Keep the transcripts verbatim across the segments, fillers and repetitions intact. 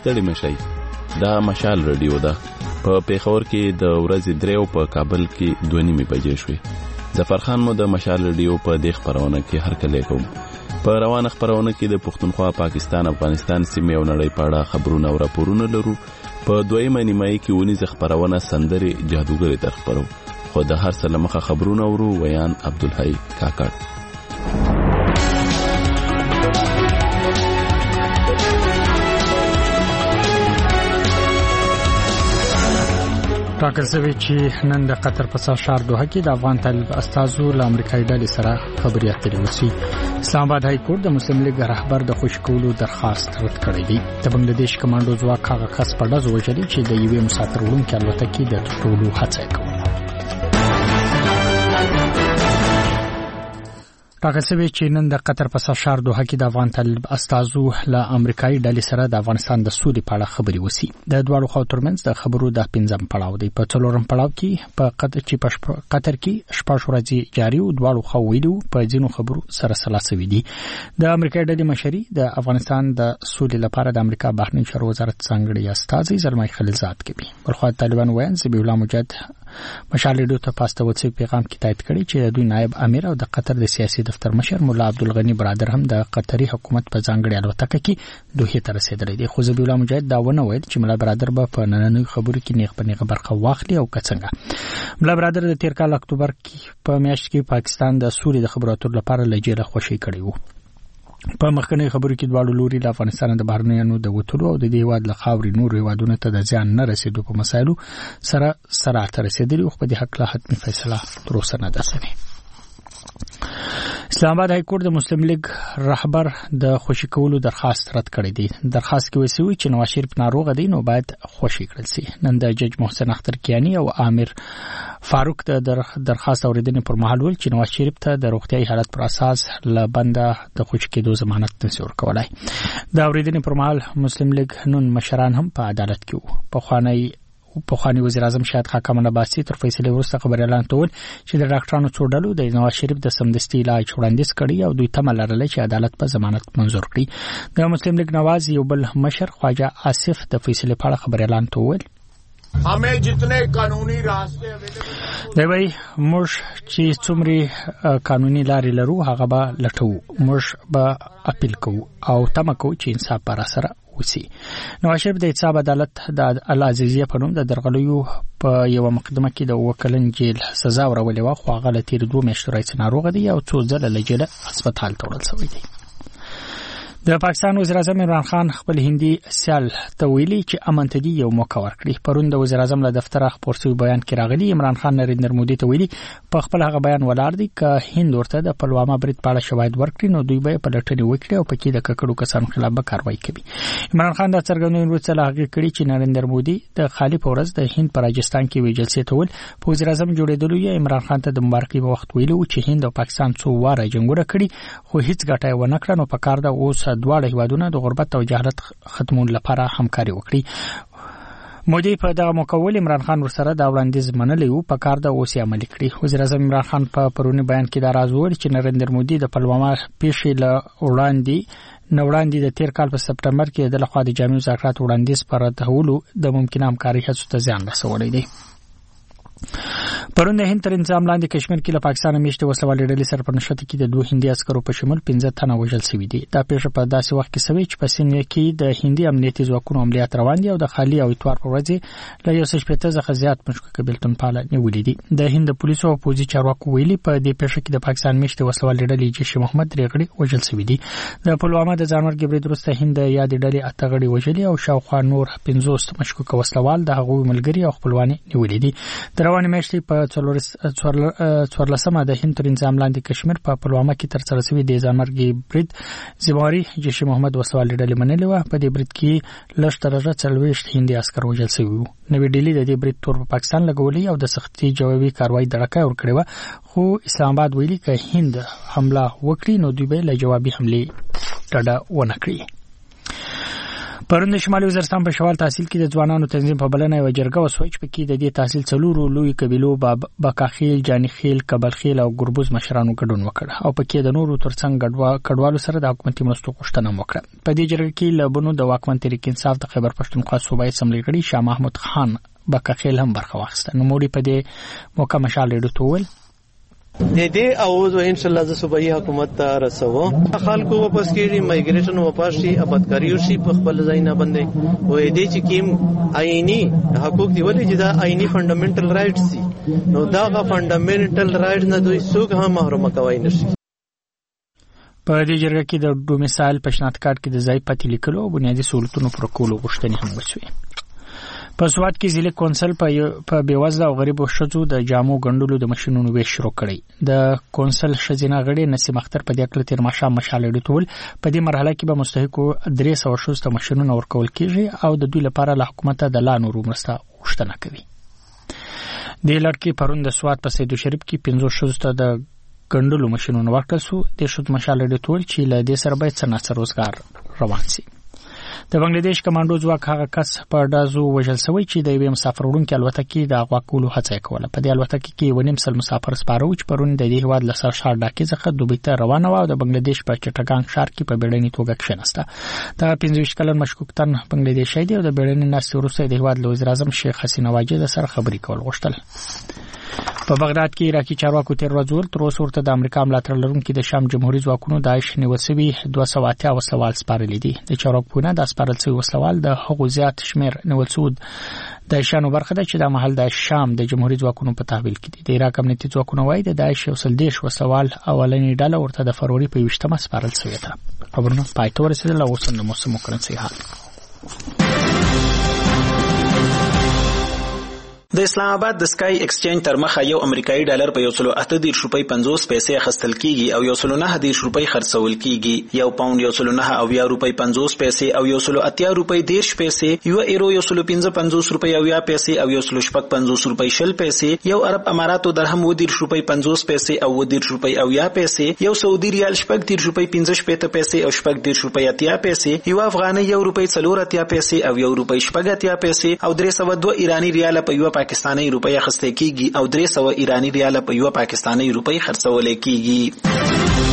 ستړي مشئ. دا مشال رادیو ده. په پیښور کې د ورځې درې او په کابل کې دوه نیمې بجې شوې. ظفرخان مو د مشال رادیو په دې خپرونه کې هرکلی کوم. په روانه خپرونه کې د پښتونخوا، پاکستان، افغانستان سیمې او نړۍ په اړه خبرونه او راپورونه لرو. په دویمه نیمایي کې ونیزه خپرونه سندرې جادوګرې در خپرو. خو د هر څه له مخه خبرونه ورو. ویان عبدالحی کاکړ. ټاکل شوی چې نن د قطر په ښار دوحه کې د افغان طالب استازو له امریکایي ډلې سره خبرې اترې وشي. اسلام آباد های کورټ د مسلم لیگ رهبر د خوشي کولو درخواست رد کړی دی. د بنگلاديش کمانډو ځواک هغه کس په ډزو وژلي چې د یوې مسافر وړونکي الوتکې د ټولو هڅه کوله. ټاکل شوی چې نن د قطر په ښار دوحه کې د افغان طالب استازو له امریکایي ډلې سره د افغانستان د سولې په اړه خبرې وشي. د دواړو خواو ترمنځ د خبرو د پنځم پړاو دی. په څلورم پړاو کې په قطر چې په قطر کې شپږ ورځې جاري او دواړو خواو ویلو په ځینو خبرو سره سلا سوي دي. د امریکایي ډلې مشري د افغانستان د سولې لپاره د امریکا بهرنی چارو وزارت ځانګړي استازي زلمي خلیلزاد کوي. بلخو طالبان وایي ذبیح الله مجاهد مشالډو ته پاسته وڅې پیغام کې تایید کړی چې د دوی نائب امیر او د قطر د سیاسي دفتر مشر مولا عبدالغنی برادر هم د قطري حکومت په ځانګړي الوتکه کې دوحې ته رسیدلی دی. خو ذبیح الله مجاهد دا ونه ویل چې مولا برادر به په نننۍ خبرو کې نیغ په نیغه برخه واخلي او که څنګه. مولا برادر د تیر کال اکتوبر کې په میاشت کې پاکستان د سولې د خبرو اترو لپاره له جیله خوشي کړی وو. په مخکنی خبرو کې دواړو لوري له افغانستان د بهرنیانو د وټولو او د دې هیواد له خاورې نور هیوادونو ته د ځان نه رسیدو په مسایلو سره سره تر رسیدلی خو په دې حق لا حتمي فیصله تر اوسه نه ده شوې. اسلام آباد های کورټ د مسلم لیگ رهبر د خوشي کولو درخواست رد کړی دی. درخواست کې وسوي چې نواز شریف ناروغ دی نو باید خوشي کړل شي. نن د جج محسن اختر کیانی او عامر فاروق د درخواست اوریدنې پر مهال ول چې نواز شریف ته د روغتيایي حالت پر اساس له بنده د خوشي کېدو ضمانت نشي ورکولای. د اوریدنې پر مهال مسلم لیگ نن مشران هم په عدالت کې وو. په خوانی په خوانی وزیر اعظم شاهد خاکم عباسي تر فیصله وروسته خبر اعلان کول چې د ډاکټرانو څوډلو د نواز شریف د سمدستي علاج وړاندیز کړی او دوی تمه لرله چې عدالت په ضمانت منظور کړي. د مسلم لیگ نواز یو بل مشر خواجه آصف د فیصله په اړه خبر اعلان کول. हमें जितने कानूनी रास्ते دی وای موږ چې څومره قانوني لارې لرو هغه به لټو. موږ به اپیل کوو او تمه کوو چې انصاف پر سره وسی. نواز شریف د حساب عدالت د العزیزیه په نوم د درغلیو په یو مقدمه کې د وکلن جیل سزا ورولې و خو هغه له تیر دوه میاشتو راځي ناروغ دی او څو ځله له جیل هسپتال ته وړل شوی دی. د پاکستان وزیر اعظم عمران خان خپل هندي سیال ته ویلي چې امن ته دی یو موقع ورکړي. پرون د وزیر اعظم له دفتر خبر شوی بیان کې راغلی عمران خان نریندر مودي ته ویلي په خپل هغه بیان ولاړ دي ک هند ورته د پلوامه برید په اړه شواهد ورکړي نو دوی به په لټنې وکړي او پکې د ککړو کسانو خلاف به کاروایی کوي. عمران خان دا څرګندونه وروسته هغه کړي چې نریندر مودي د خالی پورز د هند پر راجستان کې وی جلسې ته ول په وزیر اعظم جوړېدلو یې عمران خان ته د مبارکي په وخت ویلو چې هند او پاکستان څو واره جنگونه کړي خو هیڅ ګټه ونه کړه نو په کار دا اوس دواړه هیوادونه د غربت او جهالت ختمون لپاره همکاري وکړي. مودي په دغه مقول عمران خان ورسره دا وړاندیز منلی وو په کار د اوسې عملي کړي. وزیر اعظم عمران خان په پرونی بیان کې دا راز وویل چې نریندر مودي د پلوامه پیښې له وړاندې نو وړاندې د تیر کال په سپټمبر کې د لخوا د جامع مذاکرات وړاندیز پر راتولو د ممکنه همکاري هڅو ته ځان رسولی دی. پرون د هند تر انتظام لاندې کشمیر کې له پاکستان میشته وسلوالې ډلې سره په نښته کې د دوه هندي عسکرو په شمول پنځه تنه وژل شوي دي. دا پیښه په داسې وخت کې شوې چې په سیمه کې د هندي امنیتي ځواکونو عملیات روان دي او د خالي او اتوار په ورځ له یو څه شپږ څخه زیات مشکوک بیلتون پاله نیولې دي. د هند پولیسو او پوځي چارواکو ویلي په دې پیښه کې د پاکستان میشته وسلوالې ډلې جیش محمد ریغړي وژل شوي دي. د پلوامه د ځانمرګي برید وروسته هند یاد ډلې اتغړي وژلي او شاوخوا نور پنځوس مشکوک وسلوال د هغوی ملګري او خپلوانې نیولې دي. د روانې میاشتې په څوارلسمه د هند تر انتظام لاندې کشمیر په پلوامه کې ترسره شوی د ځانمرګي برید ذمہواری جیش محمد وسلوالې ډلې منلې و. په دې برید کې لږ تر لږه څلوېښت هندي عسکر وژل شوي وو. نوې ډیلی د دې برید تور په پاکستان لګولې او د سختي جوابي کاروایی درکه ورکړې و خو اسلام آباد ویلي چې هند حمله وکړي نو دوی به له جوابي حمله ډډه ونه کړي. پرون د شمالي وزیرستان په شوال تحصیل کې د ځوانانو تنظیم په بلنه یو جرګه وسوي چې پکې د دې تحصیل څلورو لوی قبیلو بکاخیل، جانیخیل، کبلخیل او ګربوز مشرانو ګډون وکړ او پکې د نورو ترڅنګ کډوالو سره د حکومتي مرستو غوښتنه وکړه. په دې جرګه کې لبنو د واکمن تحریک انصاف د خیبر پښتونخوا صوبایي اسمبلی غړي شاه محمود خان بکاخیل هم برخه واخیسته. نو موري په دې موقع مشال ریډو تول د دې اواز ان شاء الله ز صوبایي حکومت ته رسو خلکو واپس کیږي مایګریشن واپس شي آبادکاری شي په خپل ځای نه باندې وې دې چې کیم آئینی حقوق دی ولې چې دا آئینی فندامنټل رائټس دي نو دا غا فندامنټل رائټ نه دوی څوک هم محروم کوي نشي. په دې جرګه کې د ډومیسایل پېشنهاد کارت کې د ځای پاتې لیکلو او بنیادي سہولتونو پر کولو غوښتنې هم وشوې. په سواد کې ضلع کونسل په بیوزله او غریبو ښځو د جامو ګنډلو د ماشینونو ویش شروع کړی. د کونسل ښځینه غړي نسیم اختر په دې اړه تیر ماښام مشال ډیټول په دې مرحله کې به مستحقو درې سوه ښځو ته ماشینونه ورکول کیږي او د دوی لپاره له حکومت د لا نورو مرسته غوښتنه کوي. د لړکی پرون د سواد په سیدو شریف کې پنځه ښځو ته د ګنډلو ماشینونه ورکړل شو. د ښځو مشال ډیټول چې له دې سره باید څه نه روزګار روان شي. د بنگلاديش کمانډو ځواک هغه کس په ډازو وژل شوی چې د یوې مسافر وړونکي الوتکې د اغوا کولو هڅه کوله. په دې الوتکې کې یو نیم سل مسافر سپاره و چې پرون د دې هواد له سر شار ډاکې څخه دوبۍ ته روانه و او د بنگلاديش په چټګان ښار کې په بیړنۍ توګه کښېناسته. دا پنځه ویشت کلن مشکوک تن بنگلاديشي دی او د بیړنۍ ناستې وروسته د هواد له وزیر اعظم شیخ حسینه واجد سره خبرې کول غوښتل. په بغداد کې عراقي چارواکو تیر ورځ ول تر اوسه ورته د امریکا ملاتړ لرونکي د شام جمهوریت ځواکونو داعش نیول شوي دوه سوه اتیا وسلوال سپارلي دي. د چارواکو د سپارل شوي وسلوال د هغو زیات شمیر نیول شوي د شانو برخه ده چې د محل د شام د جمهوریت ځواکونو په تحویل کې دي. د عراق امنیتي ځواکونو وايي د داعش یو سل دیش وسلوال اولنی ډله ورته د فروری په یوشتمه سپارل شوی ده. خبرونه پای ته ورسېدل او اوس د موسم کرنسي حال. د اسلام آباد د سکای ایکسچینج تر مخه یو امریکایي ډالر په یو سل اته دیرش روپۍ پنځوس پیسې اخیستل کیږي او یو سل نه دیرش روپۍ خرڅول کیږي. یو پاوند یو سل نه اویا روپۍ پنځوس پیسې او یو سل اتیا روپۍ دیرش پیسې، یو ایرو یو سل پنځه پنځوس روپۍ اویا پیسې او یو سل شپږ پنځوس روپۍ شل پیسې، یو عرب اماراتو درهم و دیرش روپۍ پنځوس پیسې او و دیرش روپۍ اویا پیسې، یو سعودي ریال شپږ دیرش روپۍ پنځه شپېته پیسې او شپږ دیرش روپۍ اتیا پیسې، یو افغاني یو روپۍ څلور اتیا پیسې او یو روپۍ شپږ اتیا پیسې او درې سوه دوه ایرانی ریال په یو پاکستاني روپۍ اخیستل کیږي او درې سوه ایرانی ریال په یو پاکستاني روپۍ خرڅول کیږي.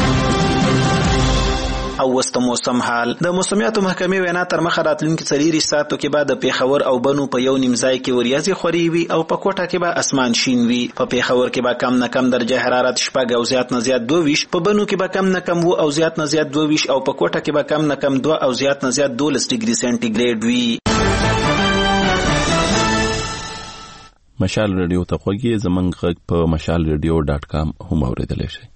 او وست موسم حال. د موسمیاتو محکمې وینا تر مخه راتلونکي څلور ساعتو کې بعد د پیښور او بنو په یو نیم ځای کې وریځې خوري وي او په کوټه کې به اسمان شین وي. په پیښور کې به کم نه کم درجه حرارت شپږ او زیات نه زیات دوه ویشت، په بنو کې به کم نه کم و او زیات نه زیات دوه ویشت او په کوټه کې به کم نه کم دوه او زیات نه زیات دولس ډیګري سنټیګریډ وي. مشال ریډیو ته خوږی زمنګ غږ په مشال ریډیو ډاټ کام هم اوریدلی شئ.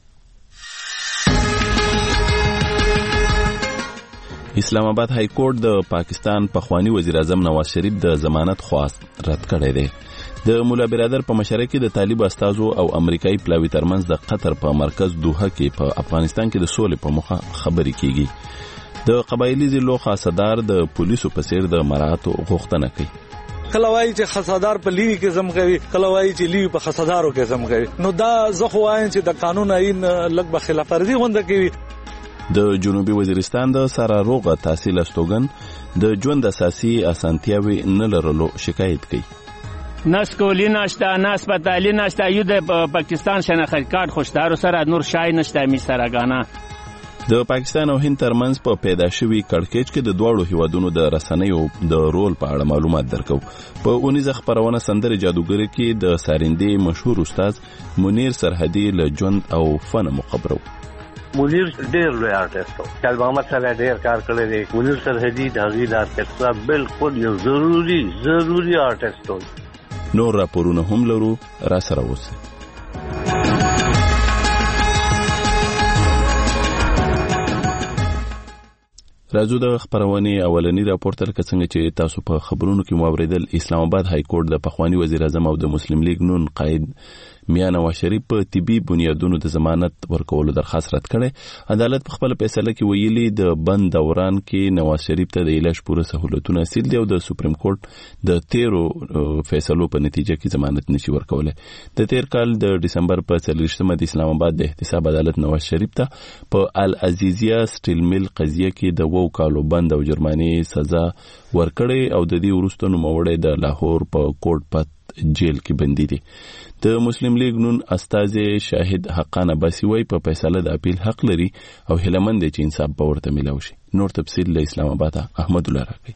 اسلام آباد های کورټ د پاکستان پخوانی وزیر اعظم نواز شریف د ضمانت خواست رد کړی دی. د مولا برادر په مشره کې د طالب استازو او امریکایي پلاوی ترمنځ د قطر په مرکز دوحه کې په افغانستان کې د سولې په موخه خبرې کیږي. د قبایلی ضلعو خاصدار د پولیسو په څیر د مراعاتو غوښتنه کوي. کله وایي چې خاصدار په لیوي کې زم کوي، کله وایي چې لیوي په خاصدارو کې زم کوي. نو دا زه خو وایم چې د قانون عین لږ به خلاف ورزي غونډه کوي. د جنوبي وزیرستان د سره روغه تحصیل استوګن د ژوند اساسي اسانتیاوي نه لرلو شکایت کوي. نس کولی نشته، نس پتالی نشته، یو د پاکستان شناخت کارت خوشدارو سره نور شای نشته می سرګانا. د پاکستان او هند ترمنځ په پیدا شوی کړکېچ کې د دواړو هیوادونو د رسنیو د رول په اړه معلومات درکو. په اونیزه خبرونه سندره جادوګری کې د سارندې مشهور استاد منیر سرحدي له ژوند او فن مخبرو. منیر ډېر لوی آرټیست و، البته سره ډېر کار کړی دی. منیر سرحدي د هغې د آرکسټرا بالکل یو ضروري ضروري آرټیست و. نور راپورونه هم لرو، را سره اوسئ. راځو د خبرونې اولنی راپور تر څنګه چې تاسو په خبرونو کې مو اوریدل. اسلام آباد های کورټ د پخوانی وزیر اعظم او د مسلم لیگ نون قائد میاں نواز شریف په طبي بنیادونو د ضمانت ورکولو درخواست رد کړي. عدالت په خپل فیصله کې ویلي د بند دوران کې نواز شریف ته د علاج پوره سہولتونه حاصل دي او د سپریم کورټ د تیرو فیصلو په نتیجه کې ضمانت نشي ورکولای. د تیر کال د ډسمبر په څلوېښتمه د اسلام آباد د احتساب عدالت نواز شریف ته په العزیزیه سټیل میل قضیه کې د وو کالو بند او جرمانې سزا ورکړې او د دې وروسته نوموړی د لاهور په کوټ پت جیل کې بندي دي. د مسلم لیگ نون استازي شاهد حقان عباسي وای په فیصله د اپیل حق لري او هلمند چې انصاف به ورته ملو شي. نور تفصیل له اسلام آباد احمد الله راکړي.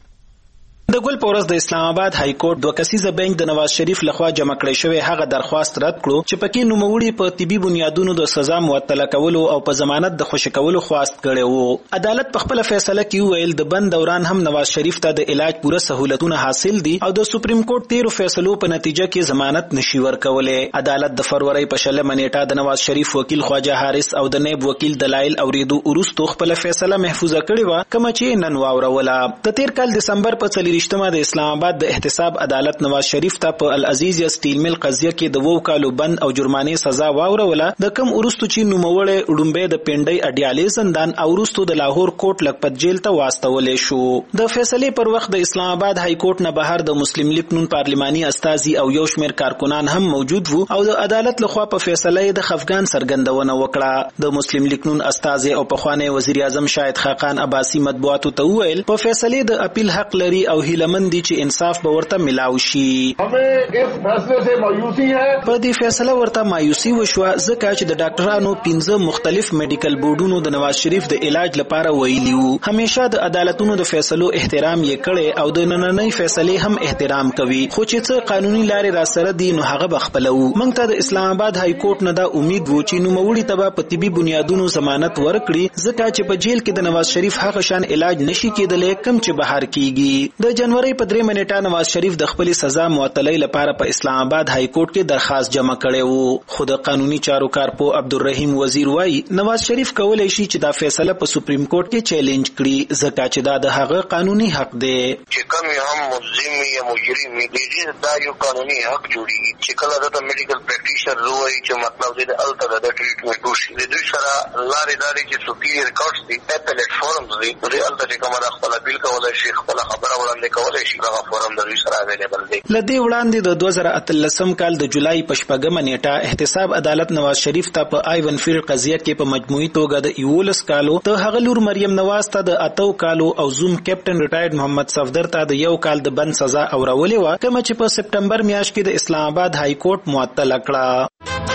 د ګل پورس د اسلام آباد های کورټ دوه کسیزه بنچ د نواز شریف لخوا جمع کړی شوی هغه درخواست رد کړو چې پکې نوموړي په طبي بنیادونو د سزا معطله کولو او په ضمانت د خوشی کولو خواست کړی وو. عدالت په خپل فیصله کې ویل د بند دوران هم نواز شریف ته د علاج پوره سہولتونه حاصل دي او د سپریم کورټ تیرو فیصلو په نتیجه کې ضمانت نشي ورکولای. عدالت د فروری په شلمه نیټه د نواز شریف وکیل خواجه حارث او د نائب وکیل دلایل اوریدو وروسته خپل فیصله محفوظه کړې و کوم چې نن واوروله. د تیر کال دسمبر په څلوېښتمه د اسلام آباد د احتساب عدالت نواز شریف ته په العزیزیه سټیل میل قضیه کې د وو کالو بند او جرمانې سزا واوروله. د کم ورستو چې نوموړی ډومبه د پنډۍ اډیالې زندان او ورستو د لاهور کوټ لکپت جیل ته واستولې شو. د فیصلې پر وخت د اسلام آباد های کورټ نه بهر د مسلم لیگ نون پارلماني استازي او یو شمېر کارکنان هم موجود وو او د عدالت لخوا په فیصله د خفګان سرګندونه وکړه. د مسلم لیگ نون استازي او پخوانی وزیر اعظم شاهد خاقان عباسي مطبوعاتو ته ویل په فیصلې د اپیل حق لري او هیلمند دي چې انصاف به ورته ملاو شي. हमें इस फैसले से मायूसी है. په دې فیصله ورته مایوسی وشوه ځکه چې د ډاکټرانو پنځه مختلف میډیکل بورډونو د نواز شریف د علاج لپاره ویلي وو. همیشه د عدالتونو د فیصلو احترام یې کړي او د نننۍ فیصلې هم احترام کوي خو چې څه قانوني لارې را سره دي نو هغه بخپلو. موږ ته د اسلام آباد های کورټ نه دا امید وو چې نوموړي ته په طبي بنیادونو ضمانت ورکړي ځکه چې په جیل کې د نواز شریف هغه شان علاج نشي کېدلی کم چې بهر کیږي. د جنوري په درې منټه نواز شریف د خپل سزا معطلۍ لپاره په اسلام آباد های کورټ کې درخواست جمع کړی وو. خو د قانوني چارو کارپو عبدالرحیم وزیر وایي نواز شریف کولای شي چې دا فیصله په سپریم کورټ کې چیلنج کړي ځکه چې دا د هغه قانوني حق دی. چې کوم هم ملزم یا مجرم دی دا یو قانوني حق جوړیږي چې کله د میډیکل پریکټیشنر وایي چې مطلب دې د الټر د ټریټمنټ وشي د دوی سره لارې لارې چې سپیریئر کورټس دي اپلیټ فورمز دي د الټر کومه د خپل بیل کولای شي خپل خبره وړاندې کولای شي هغه فورم د دوی سره اویلیبل دی. لدې وړاندې د دوه زره اتلسم کال د جولای په شپږمه نیټه احتساب عدالت نواز شریف ته په آیون فیلډ قضیه کې په مجموعي توګه د یولس کالو د هغه لور مریم نواز ته د اتو کالو او زوم کیپټن ریټایرډ محمد صفدر ته د یو کال د بند سزا اورولې و کوم چې په سپټمبر میاشت کې د اسلام آباد های کورټ معطل کړه.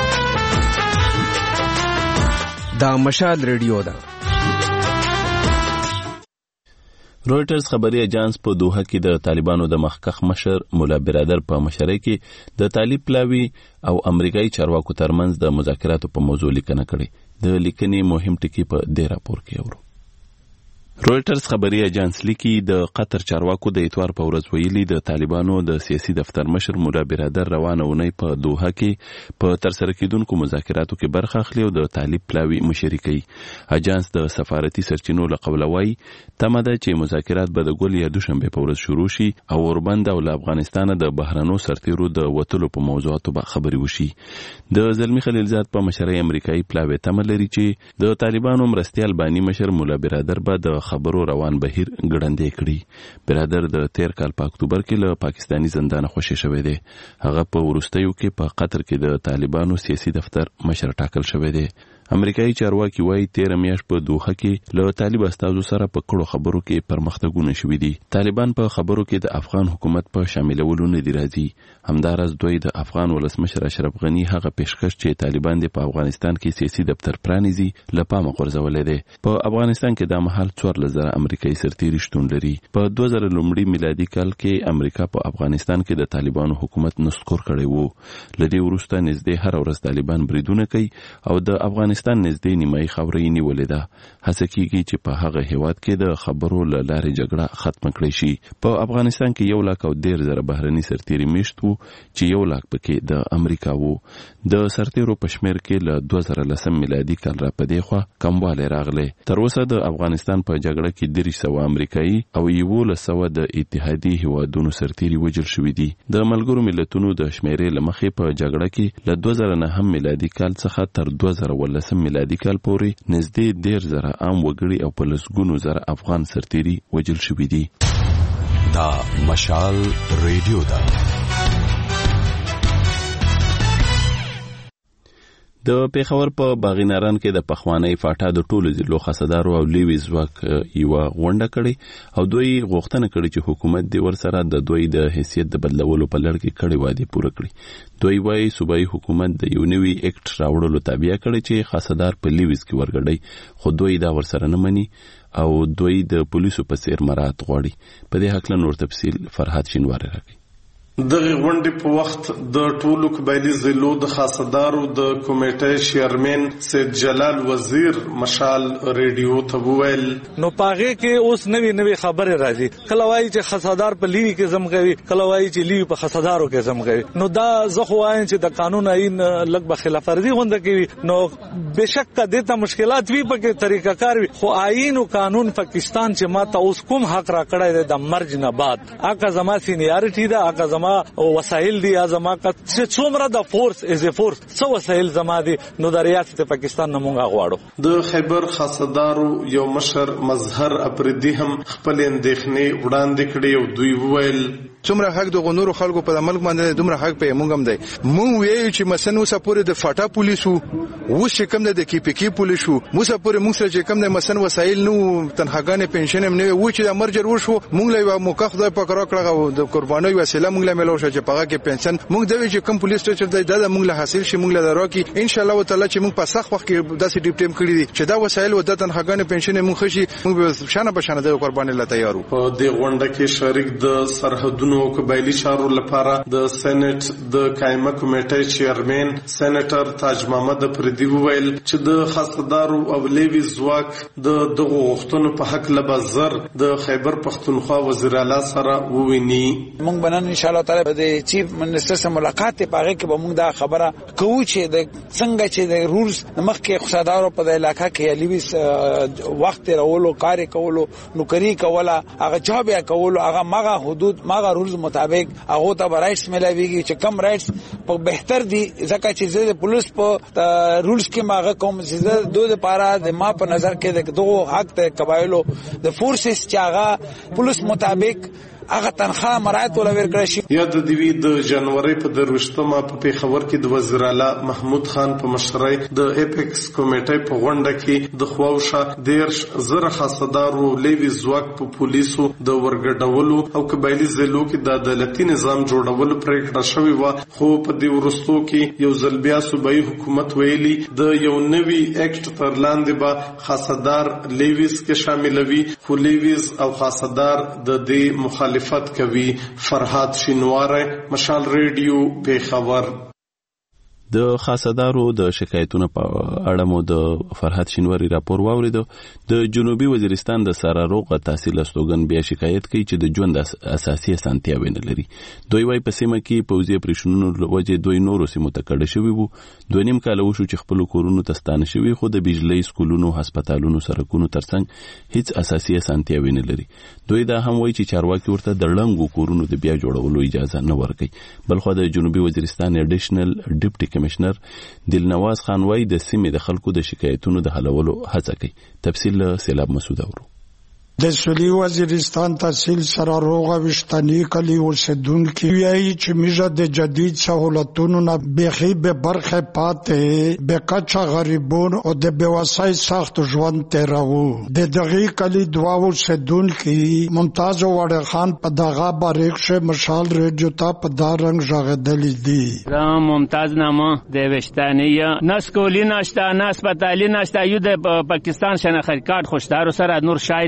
دا مشال ریډیو ده. رويټرز خبري اجانس په دوحه کې د طالبانو د مخکخ مشر مولا برادر په مشرۍ کې د طالب پلاوی او امریکایي چارواکو ترمنځ د مذاکراتو په موضوع لیکنه کړې. د لیکنې مهم ټکی په دې راپور کې اورو. رويټرز خبري اجانس لیکي د قطر چارواکو د اتوار په ورځ ویلي د طالبانو د سیاسي دفتر مشر مولا برادر روانه ونی په دوحه کې په ترسره کیدونکو مذاکراتو کې برخه اخلي او د طالب پلاوی مشري کوي. اجانس د سفارتي سرچینو له قبله وایي تمه ده چې مذاکرات به د ګل یا دوشنبه په ورځ شروع شي او اوربند او له افغانستان د بهرنو سرتیرو د وټلو په موضوعاتو به خبري وشي. د زلمی خلیلزاد په مشرۍ امریکایي پلاوی تمه لري چې د طالبانو مرستیال بانی مشر مولا برادر به د خبرو روان بهیر ګړندې کړي. برادر د تیر کال په اکتوبر کې له پاکستانی زندان خوشی شوی دی. هغه په وروستیو کې په قطر کې د طالبانو سیاسي دفتر مشر ټاکل شوی دی. امریکایي چارواکي وایي تیر میاشت په دوحه کې له طالب استازو سره په کړو خبرو کې پرمختګونه شوي دي. طالبان په خبرو کې د افغان حکومت په شاملولو نه دي راځي. همدارس دوی د افغان ولسمشر اشرف غنی هغه پیشکش چې طالبان د په افغانستان کې سیاسي دفتر پرانیزي لپاره غورځولې ده. په افغانستان کې د مهال څوارلس زره امریکایي سرتیري شتون لري. په دوه زره لومړي میلادي کال کې امریکا په افغانستان کې د طالبانو حکومت نسکور کړی وو. لدې وروسته نږدې هر ورځ طالبان بریدونه کوي او د افغانستان افغانستان نږدې نیمایي خاوره نیولې ده. هڅه کیږي چې په هغه هیواد کې د خبرو له لارې جګړه ختم کړي شي. په افغانستان کې یو لاک او ډیر زره بهرني سرتیري میشت وو چې یو لاک پکې د امریکا وو. د سرتیرو په شمیر کې له دوه زره لسم میلادي کال را پدې خوا کموالی راغلی. تر اوسه د افغانستان په جګړه کې دېرش سوه امریکایي او یولس سوه د اتحادي هیوادونو سرتیري وژل شوي دي. د ملګرو ملتونو د شمیرې له مخې په جګړه کې له دوه زره نهم میلادي کال څخه تر دوه زره اوولسم میلادي کال پورې نږدې ډیر زره عام وګړي او په لسګونو زره افغان سرتیري وژل شوي دي. دا مشال ریډیو ده. د پیښور په باغیناران کې د پخوانی فاټا د ټولو ضلعو خاصدارو او لیوي ځواک یوه غونډه کړې او دوی غوښتنه کړې چې حکومت دې ورسره د دوی د حیثیت د بدلولو په لړ کې کړې وعدې پوره کړي. دوی وايي صوبایي حکومت د یو نوي اکټ راوړلو تابع کړي چې خاصدار په لیویز کې ورګړي، خو دوی دا ورسره نه مني او دوی د پولیسو په څیر مراعات غواړي. په دې هکله نور تفصیل فرهاد شینواری راکړي. دغه غونډې په وخت د ټولو قبایلی ضلعو د خاصدارو د کمیټې چیرمن سید جلال وزیر مشال ریډیو ته وویل نو پاغه کې اوس نوې نوې خبره راځي. کله وایي چې خاصدار په لیوي کې زم کوي، کله وایي چې لیوي په خاصدارو کې زم کوي. نو دا زه خو وایم چې د قانون عین لږ به خلاف ورزي غونډه کوي. نو بشک دته مشکلات وی په طریقه کار وي، خو عین او قانون پاکستان چې ماته اوس کوم حق را کړی دی د مرج نه بعد اګه زما سینیارټی ده، اګه زما او وسایل دي، ازما کا چې څومره د فورس از ا فورس څو وسایل زما دي. نو د ریاست پاکستان نه مونږ غواړو. د خیبر خاصدارو یو مشر مظهر اپریدي هم خپل اندېښنې وړاندې کړې او دوی وویل څومره حق د غنورو خلکو په ملک باندې دومره حق په مونږ هم دی. مونږ وایو چې مثلا اوسه پورې د فاټا پولیسو اوس چې کوم د کی پی کی پولیسو اوسه پورې موږ سره چې کوم د مثلا وسایل نو تنخواګانې پنشن هم نه وي چې د مرجر وشو مونږ له موقع خدای په کرا کړه د قرباني وسیله مونږ له ملو شو چې پغه کې پنشن مونږ دوی چې کوم پولیس سټیشن دی د مونږ له حاصل شي مونږ له راکی ان شاء الله تعالی چې مونږ په سخت وخت کې داسې ډیپ ټیم کړی دي چې دا وسایل او د تنخواګانې پنشن مونږ خشي مونږ شانه په شانه د قرباني له تیارو. په دې غونډه کې شریک د سرحدونو قبایلی لپاره د سېنات د قائمه کمیټې چیرمن سېنیټر تاج محمد پردي وویل چې د خاصدارو او لیوي ځواک د دغه غوښتنو په حق له بازار د خیبر پختونخوا وزیر اعلی سره وویني. موږ بنن ان شاء الله تعالی د چیف منسٹر سره ملاقات پاره کې به موږ دا خبره کوو چې د څنګه چې د رولز مخکې خاصدارو په علاقہ کې لیوي وخت راولو کار کولو نوکری کوله هغه جواب کولو هغه مغه حدود مغه رولز مطابق هغه ته رائټس ملويږي چې کم رائټس په بهتر دي ځکه چې د پولیس په رولز کې ماغه کوم چې د دوه لپاره د ما په نظر کې دغه حق ته قبایلو د فورسز چې هغه پولیس مطابق هغه تنخواه مراعات ولا ورکړی شي. یا د دوی د جنوري په دروشتمه په پیښور کې د وزیر اعلی محمود خان په مشرۍ د ایپکس کمیټې په غونډه کې د خواوشه دیرش زره خاصدارو لیوي ځواک په پولیسو د ورګډولو او قبایلی ضلعو کې د عدالتي نظام جوړولو پریکړه شوې و، خو په دې وروستو کې یو ځل بیا صوبایي حکومت ویلي د یو نوي اکټ تر لاندې به خاصدار لیویز کې شاملوي، خو لیویز او خاصدار د دې مخالف فت کوي. فرهاد شینواری مشال ریډیو پیښور. د خاصدارو د شکایتونو په اړه مو د فرهاد شینواری راپور واورید. د جنوبي وزیرستان د سراروغ تحصیل استوګن بیا شکایت کوي چې د ژوند اساسي اسانتیاوې نه لري. دوی وايي په سیمه کې پوځي اپریشنونو لوجه دوی نورو سیمو ته کډه شوي وو. دوه نیم کال وشو چې خپل کورونو ته ستانه شوي، خو د بجلی سکولونو هسپتالونو سرکونو ترڅنګ هیڅ اساسي اسانتیاوې نه لري. دوی دا هم وايي چې چارواکي ورته د لنګو کورونو د بیا جوړولو اجازه نه ورکوي. بلخو د جنوبي وزیرستان اډیشنل ډیپټي کمشنر دلنواز خان وايي د سیمې د خلکو د شکایتونو د حلولو هڅه کوي. تفصیل سیلاب مسعود اورو. د سویلي وزیرستان تحصیل سراروغ وشتنی کلی اوسیدونکي وایي چې میژه د جدید سہولتونو نه بېخي به برخه پاتې به کچا غریبون او د بېوسۍ سخت ژوند تیرو. د دغه کلی دوا اوسیدونکي ممتاز وړ خان په دغه باریک شه مشال ریډیو ته په دا رنګ ژغېدلې دي. را ممتاز نامه د وشتنی نه سکولی نشته نه هسپتالی نشته، یو د پاکستان شناخت کارت خوشدار سره نور شای نشته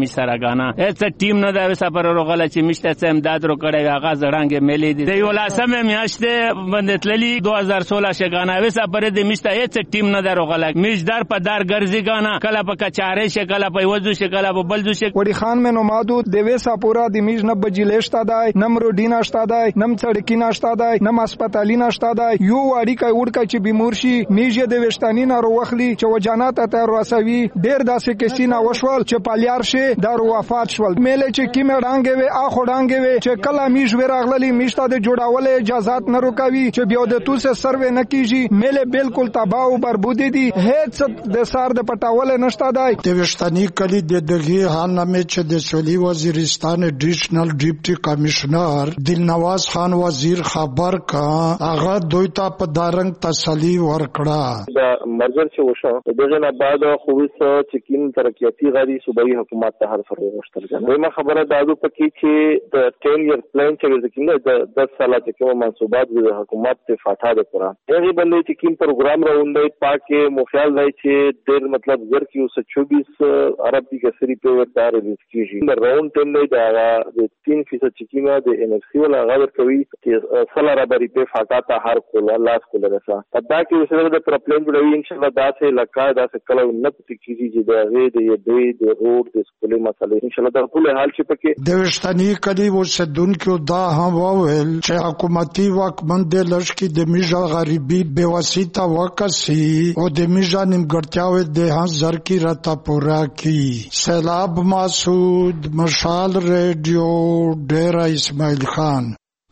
می سره غانا هیڅ ټیم نه دا سفر روغله چې مشته څه امداد رو کړی هغه زړانګه ملي دي یو لاسمه میاشته باندې تللی دو هزار سولہ شګانا و سفر دې مشته هیڅ ټیم نه دا روغله میجدار په دار ګرځي غانا کله په کچاره شکل په وځو شکل په بلځو شکل وړي خان مې نومادو د وېسا پورا د میج نه بجلیشتا دای نم روډینا شتا دای نم څړکی ناشتا دای نم هسپتالي ناشتا دای یو واړی کای وړکا چې بیمورشي میجه د وشتانی نه روخلی چې وجانات ته راسوي ډیر داسې کسینا وشول چې پالیار شي دا وفات شول مله چې کیمه ډانګې وي اخو ډانګې وي چې کله میج ورغللی میشته د جوړاولې اجازهات نه روکوي چې بیا د توسه سروې نه کیږي مله بالکل تباہ او بربودي دي هیڅ د سار د پټاول نشته دای د وشتانی کلی د دغه هانمه چې د سولي وزیرستان ایډیشنل ډیپټي کمشنر دلنواز خان وزیر خبر کا هغه دوی ته په دارنګ تسلی ورکړه د مرجر چې وشو دغه نه بعد خو وسه چې کین ترقیاتی غړي صوبایي حکومت ته هر فرو مشترک ده خبره دادو پکې چې د ټین ایئر پلان چې د کینه د دس ساله چې کوم منصوبات د حکومت ته فاټا ده پورا هغه باندې چې کین پروګرام راوندې پاکه مخیال دی چې ډېر مطلب زر کې اوس چوبیس عرب دي کسری په ورته ریلیز کیږي د راوند ټیم دی دا د تین فیصد چې کینه د ان اف سی ولا غوړ کوي چې سلا رابري په فاټا ته هر کوله لاس کوله رسا دا کې اوسره د پرپلان جوړوي ان شاء الله دا سه لکه دا سه کله نه پتی کیږي چې دا غي د دې د روډ د سکولي مسلې ان شاء الله دا ټول حال چې پکې د وشتنی کلی وسدونکو دا هم وویل چې حکومتي واکمند لشکې د میجا غریبي بواسطه وکسي او د میجا نیمګړتیاوي د هزار کی رتا پورا کی سیلاب مسعود مشال ریډیو ډیرا اسماعیل خان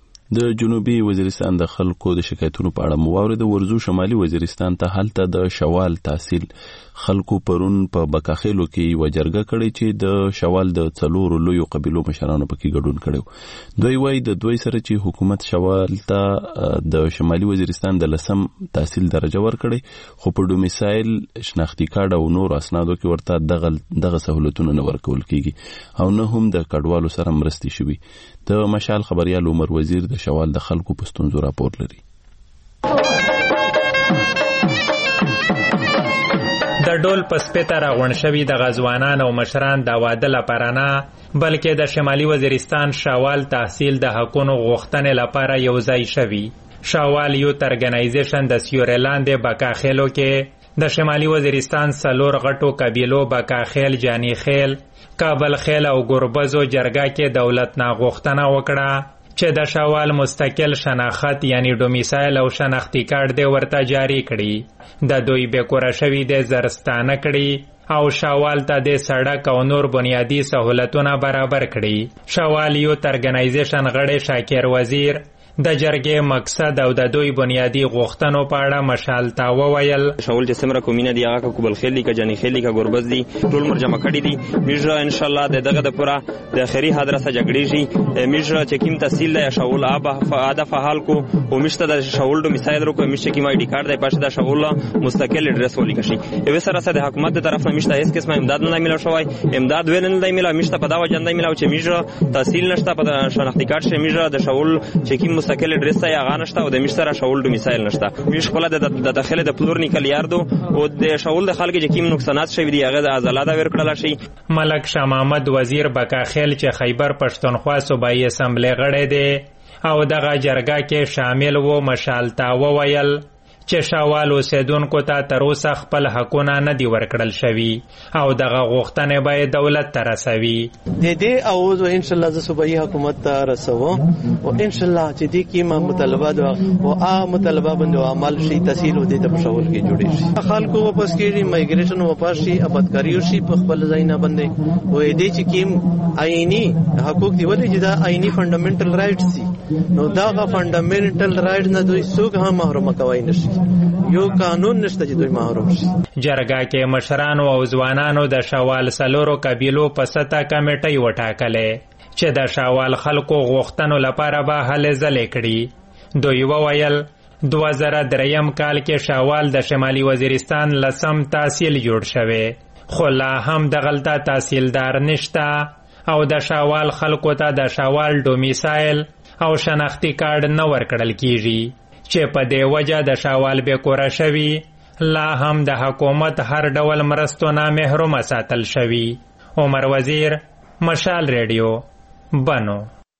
د جنوبي وزیرستان د خلکو د شکایتونو په اړه مواورد د ورزو شمالي وزیرستان ته هلته د شوال تحصیل خلکو پرون په بکاخېلو کې وجرګه کړي چې د شوال د څلورو لویو قبیلو مشرانو پکې ګډون کړي دوی وایي د دوی سره چې حکومت شوال ته د شمالي وزیرستان د لسم تحصیل درجه ورکړي خو په ډومیسایل شناختی کارت او نور اسنادو کې ورته دغه دغه سہولتونه نه ورکول کیږي او نه هم د کډوالو سره مرستي شوي د مشال خبريال عمر وزیر د شوال د خلکو په ستونزو راپور لري د ډول پسپته راغون شوی د غزوانان او مشران د واده لپاره نه بلکې د شمالي وزیرستان شوال تحصیل د حقونو غوښتنې لپاره یو ځای شوی شوال یوت ارګنایزیشن د سیورلاند بکاخېلو کې د شمالي وزیرستان سلور غټو قبیلو بکاخېل جانی خېل کابل خېل او ګوربزو جرګه کې دولت نه غوښتنه وکړه چې د شوال مستقل شناخت یعنی ډومیسایل او شناختی کارت دی ورته جاری کړي د دوی بیکوره شوی د زرستانه کړي او شوال ته د سړک او نور بنیادی سہولتونه برابر کړي شوال یو ارګنایزیشن غړی شاکر وزیر د جرګې مقصد او د دوی بنیادی غوښتنو په اړه مشال تا وویل شاول چې سمره کومینه دی هغه کوبل خېلی کا جنی خېلی کا ګوربز دی ټول مرجمه کړي دي میجرا ان شاء الله د دغه د پورا د اخري حادثه جګړې شي میجرا چې کیم تحصیل له شاول ابا فاده فعال کو او مشته د شاول ډو مثال رو کو مشته کی مای ډی کارت دی پښه د شاول مستقل اډرس ولي کشي یو سره سره د حکومت د طرف نه مشته هیڅ قسمه امداد نه ملو شوی امداد وین نه ملو مشته په دا وجه نه ملو چې میجرا تحصیل نشته په شناختی کارت شه میجرا د شاول چې کیم مستقل اډرس یا غانشته او د مشتره شاول ډو مثال نشته میش خپل د داخله د پلور نیکل یاردو او د شاول د خلک چې کیم نقصانات شوی دی هغه د ازالاده ورکړل شي ملک شاه محمد وزیر بکاخېل چې خیبر پښتونخوا صوبایي اسمبلی غړی دی او دغه جرګه کې شامل وو مشال تا وویل چې شوال اوسیدونکو ته تر اوسه خپل حقونه نه دي ورکړل شوي او دغه غوښتنې باید دولت ته رسوي د دې اوز ان شاء الله د صوبایي حکومت ته رسوو او ان شاء الله چې دې کې ما مطالبات او ا مطالبه باندې عمل شي تحصیل ودې د پښول کې جوړې شي خلکو واپس کېږي مایګریشن واپس شي آبادکاری شي په خپل ځای نه باندې او دې چې کیم آئینی حقوق دی ولې چې دا آئینی فندامنټل رائټس دي نو دا غا فندامنټل رائټ نه دوی څوک هم محروم کوي نشي یو قانون نشته چې دوی محروم شي جرګه کې مشرانو او ځوانانو د شوال سلورو قبیلو په سطح کمیټې وټاکلې چې د شوال خلکو غوښتنو لپاره به هلې ځلې کړي دوی وویل دوه زره دریم کال کې شوال د شمالي وزیرستان لسم تحصیل جوړ شوی خو لا هم دغلته تحصیلدار نشته او د شوال خلکو ته د شوال ډومیسایل او شناختی کارت نه ورکړل کیږي چې په دې وجه د شوال بیکوره شوي لا هم د حکومت هر ډول مرستو نه محروم ساتل شوي عمر وزیر، مشال ریډیو، بنو.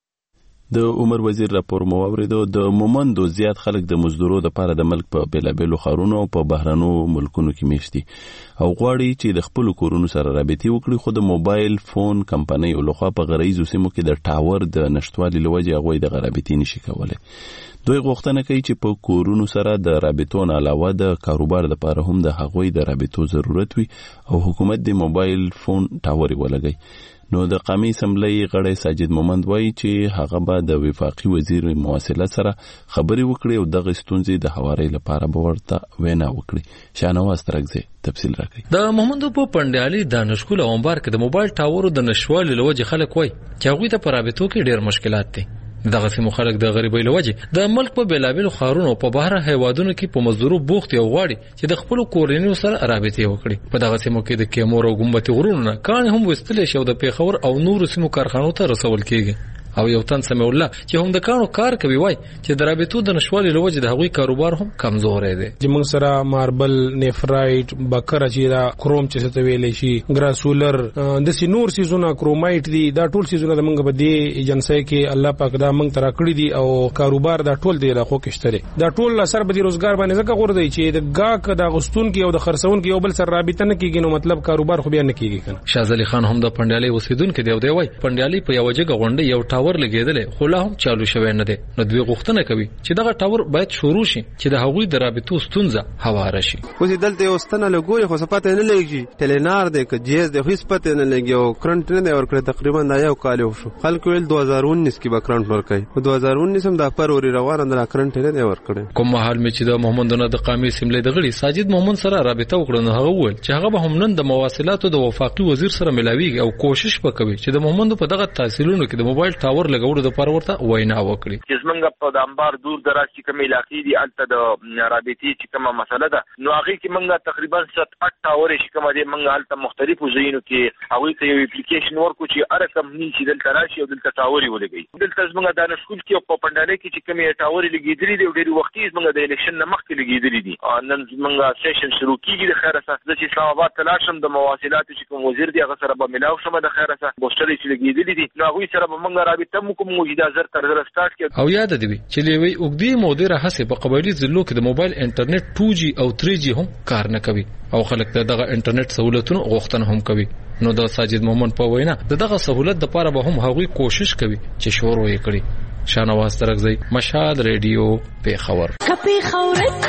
د عمر وزیر راپور مو واوریدو. د مومندو زیات خلک د مزدورو د پاره د ملک په بیلابیلو ښارونو او په بهرنو ملکونو کې میشتي او غواړي چې د خپل کورونو سره رابطه وکړي، خو د موبایل فون کمپنۍ او لخوا په غریزو سیمو کې د ټاور د نشټوالي لوجه هغوی د رابطې نشي کولای. دوی غوښتنه کوي چې په کورونو سره د رابطو نه علاوه د کاروبار لپاره هم د هغوی د رابطو ضرورت وي او حکومت د موبایل فون ټاور ولګي. نو د قومي اسمبلی غړی ساجد مومند وایي چې هغه به د وفاقي وزیر مواصلات سره خبرې وکړي او دغه ستونزې د هواري لپاره به ورته وینا وکړي. شاهنواز ترکزی تفصیل راکړي. د محمد په پندیالي د نشکول او انبار کې د موبایل ټاورو د نشوالي لوجه خلک وایي چې هغوی ته په رابطو کې ډېر مشکلات دي. دغه سیمو خلک د غریبۍ لوجه د ملک په بیلابیلو ښارونو په بهر هیوادونو کې په مزدورو بوخت او غواړي چې د خپل کورنیو سره رابطه وکړي. په دغه سیمو کې د کیمور او ګمبتي غرونو نه کان هم وستل شي او د پیښور او نورو سیمو کارخانو ته رسول کیږي. او یو تن سمه الله چې هم د کانو کار کوي وای چې د رابطو د نشوالي لوجه د هغوی کاروبار هم کمزور دی. چې موږ سره ماربل، نیفرایټ، بکر چې دا کروم چې څه ویلې شي، ګراسولر، د سینور سیزونه کرومایټ دي، دا ټول سیزونه د موږ په دې ایجنسی کې الله پاک دا موږ ترا کړی دي او کاروبار دا ټول دی راخو کېشتره. دا ټول اثر به د روزګار باندې ځکه غوړ دی چې د گاک د غستون کې او د خرڅون کې یو بل سره رابطه نه کیږي، نو مطلب کاروبار خو بیا نه کیږي کنه. شازلی خان هم د پندیالي اوسیدونکو دی او دی وای پندیالي په یو ځای غونډه یو ټاور لګیدل خو لا هم چالو شوی نه دی. نو دوی غوښتنه کوي چې دغه ټاور باید شروع شي چې د هغوی د رابطو ستونزه هواره شي. اوس دلته یو ستنه لګوري خو سپاته نه لګي، ټلینار دی که جیز دی خو سپاته نه لګي او کرنٹ نه دی ورکړی. تقریبا دا یو کال وشو. خلک ویل دوه هزار اونیس کې به کرنٹ ورکړي، خو دوه هزار اونیس هم د فروری روانه د کرنٹ نه دی ورکړی. کوم مهال مې چې د محمدونه د قومي اسمبلی د غړي ساجد محمد سره رابطه وکړه، نو هغه وویل چې هغه به هم نن د مواصلاتو د وفاقي وزیر سره ملاویږي او کوشش وکوي چې د محمد په دغه تحصیلونو کې د موبایل ټاور لګولو لپاره ورته وینا وکړي. چې زمونږ په د انبار دور دراز چې کومې علاقې دي هلته د رابطې چې کومه مسله ده، نو هغې کې مونږ تقریبا ست اټ ټاورې چې کومه دي مونږ هلته مختلفو ځایونو کې هغوی ته یو اپلیکیشن ورکړو چې هره کمپني چې دلته راشي او دلته ټاورې ولګوي. دلته زمونږ د نشکول کې او په پنډالۍ کې چې کومې ټاورې لګېدلې دي او ډېرې وختي زمونږ د الیکشن نه مخکې لګېدلې دي. نن زمونږ سیشن شروع کېږي د خیر اساس زه چې اسلام آباد ته لاړ شم د مواصلاتو چې کوم وزیر دی هغه سره به ملاو شم د خیر اساس پوسټرې چې لګېدلې دي، نو هغوی سره به مونږ رابطه هم وکړو. موجوده زر تر زره سټارټ کې او یاد دی چې لوی اوګدي مودره هڅه په قبایلی ضلعو کې د موبایل انټرنیټ ټو جی او تھری جی هم کار نه کوي او خلک دغه انټرنیټ سہولتونو غوښتنه هم کوي. نو د ساجد مومن په وینا دغه سہولت د لپاره به هم هغوی کوشش کوي چې شروع یې کړي. شاهنواز ترکزی، مشال ریډیو، پیښور. کپی خورت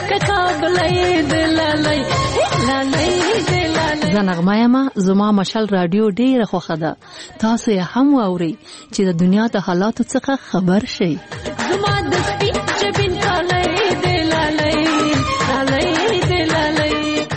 ککابلې دلالې لالې زنغمه ما زما مشال رادیو ډیره خوښه ده. تاسو یې هم واورئ چې د دنیا د حالاتو څخه خبر شئ. زما د سپین جبین کالې دلالې لالې دلالې.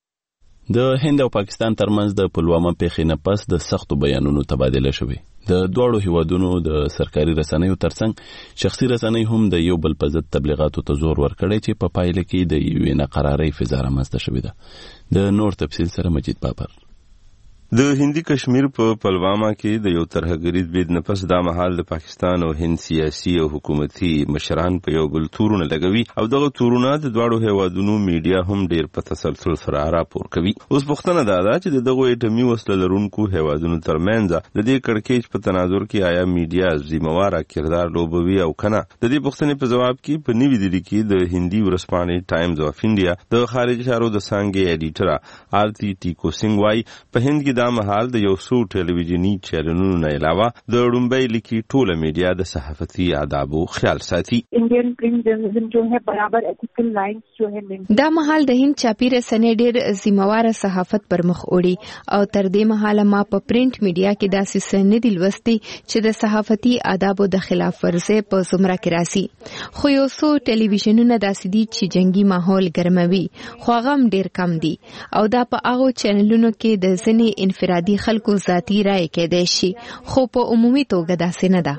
د هند او پاکستان ترمنځ د پلوامه پیښې نه پس د سختو بیانونو تبادله شوې. د دواړو هیوادونو د سرکاري رسنیو ترڅنګ شخصي رسنۍ هم د یو بل په ضد تبلیغاتو ته زور ورکړی چې په پایله کې د یوې ناقرارۍ فضا رامنځته شوې ده. د نور تفصیل سره مجید بابر. د هندي کشمیر په پلواما کې د یو ترهګریز بید نه پس دا مهال د پاکستان او هند سیاسي او حکومتي مشران په یو بل تورونه لګوي او دغه تورونه د دواړو هیوادونو میډیا هم ډیر په تسلسل سره راپور کوي. اوس پوښتنه دا ده چې دغه اټومي وسله لرونکو هیوادونو ترمنځ د دې کړکېچ په تناظر کې آیا میډیا ذمہواره کردار لوبوي او کنه؟ د دې پوښتنې په جواب کې په نوې دلې کې د هندي ورځپاڼې ټایمز اف انډیا د خارجي چارو د څانګې ایډیټر آرتی ټیکو سنگ وايي په هند کې دا مهال د یو څو ټلویزیونی چینلونو نه علاوه د ډومبۍ لیکي ټوله میډیا د صحافتي آدابو خیال ساتي. انډین پرنٹ جرنلزم جو ہے برابر ایتیکل لائنز جو ہے دا مهال د هند چاپی رسنۍ ډېر ذمہواره صحافت پر مخ وړي او تر دې مهاله ما په پرنٹ میډیا کې داسې څه نه دي لوستي چې د صحافتي آدابو د خلاف ورزۍ په زمره کې راسي. خو یو څو ټلویزیونونه داسې دي چې جنگي ماحول ګرموي خو هغه هم ډېر کم دي او دا په هغو چینلونو کې د ځینې انفرادي خلکو ذاتي رائے کېدای شي خو په عمومي توګه داسې نه ده.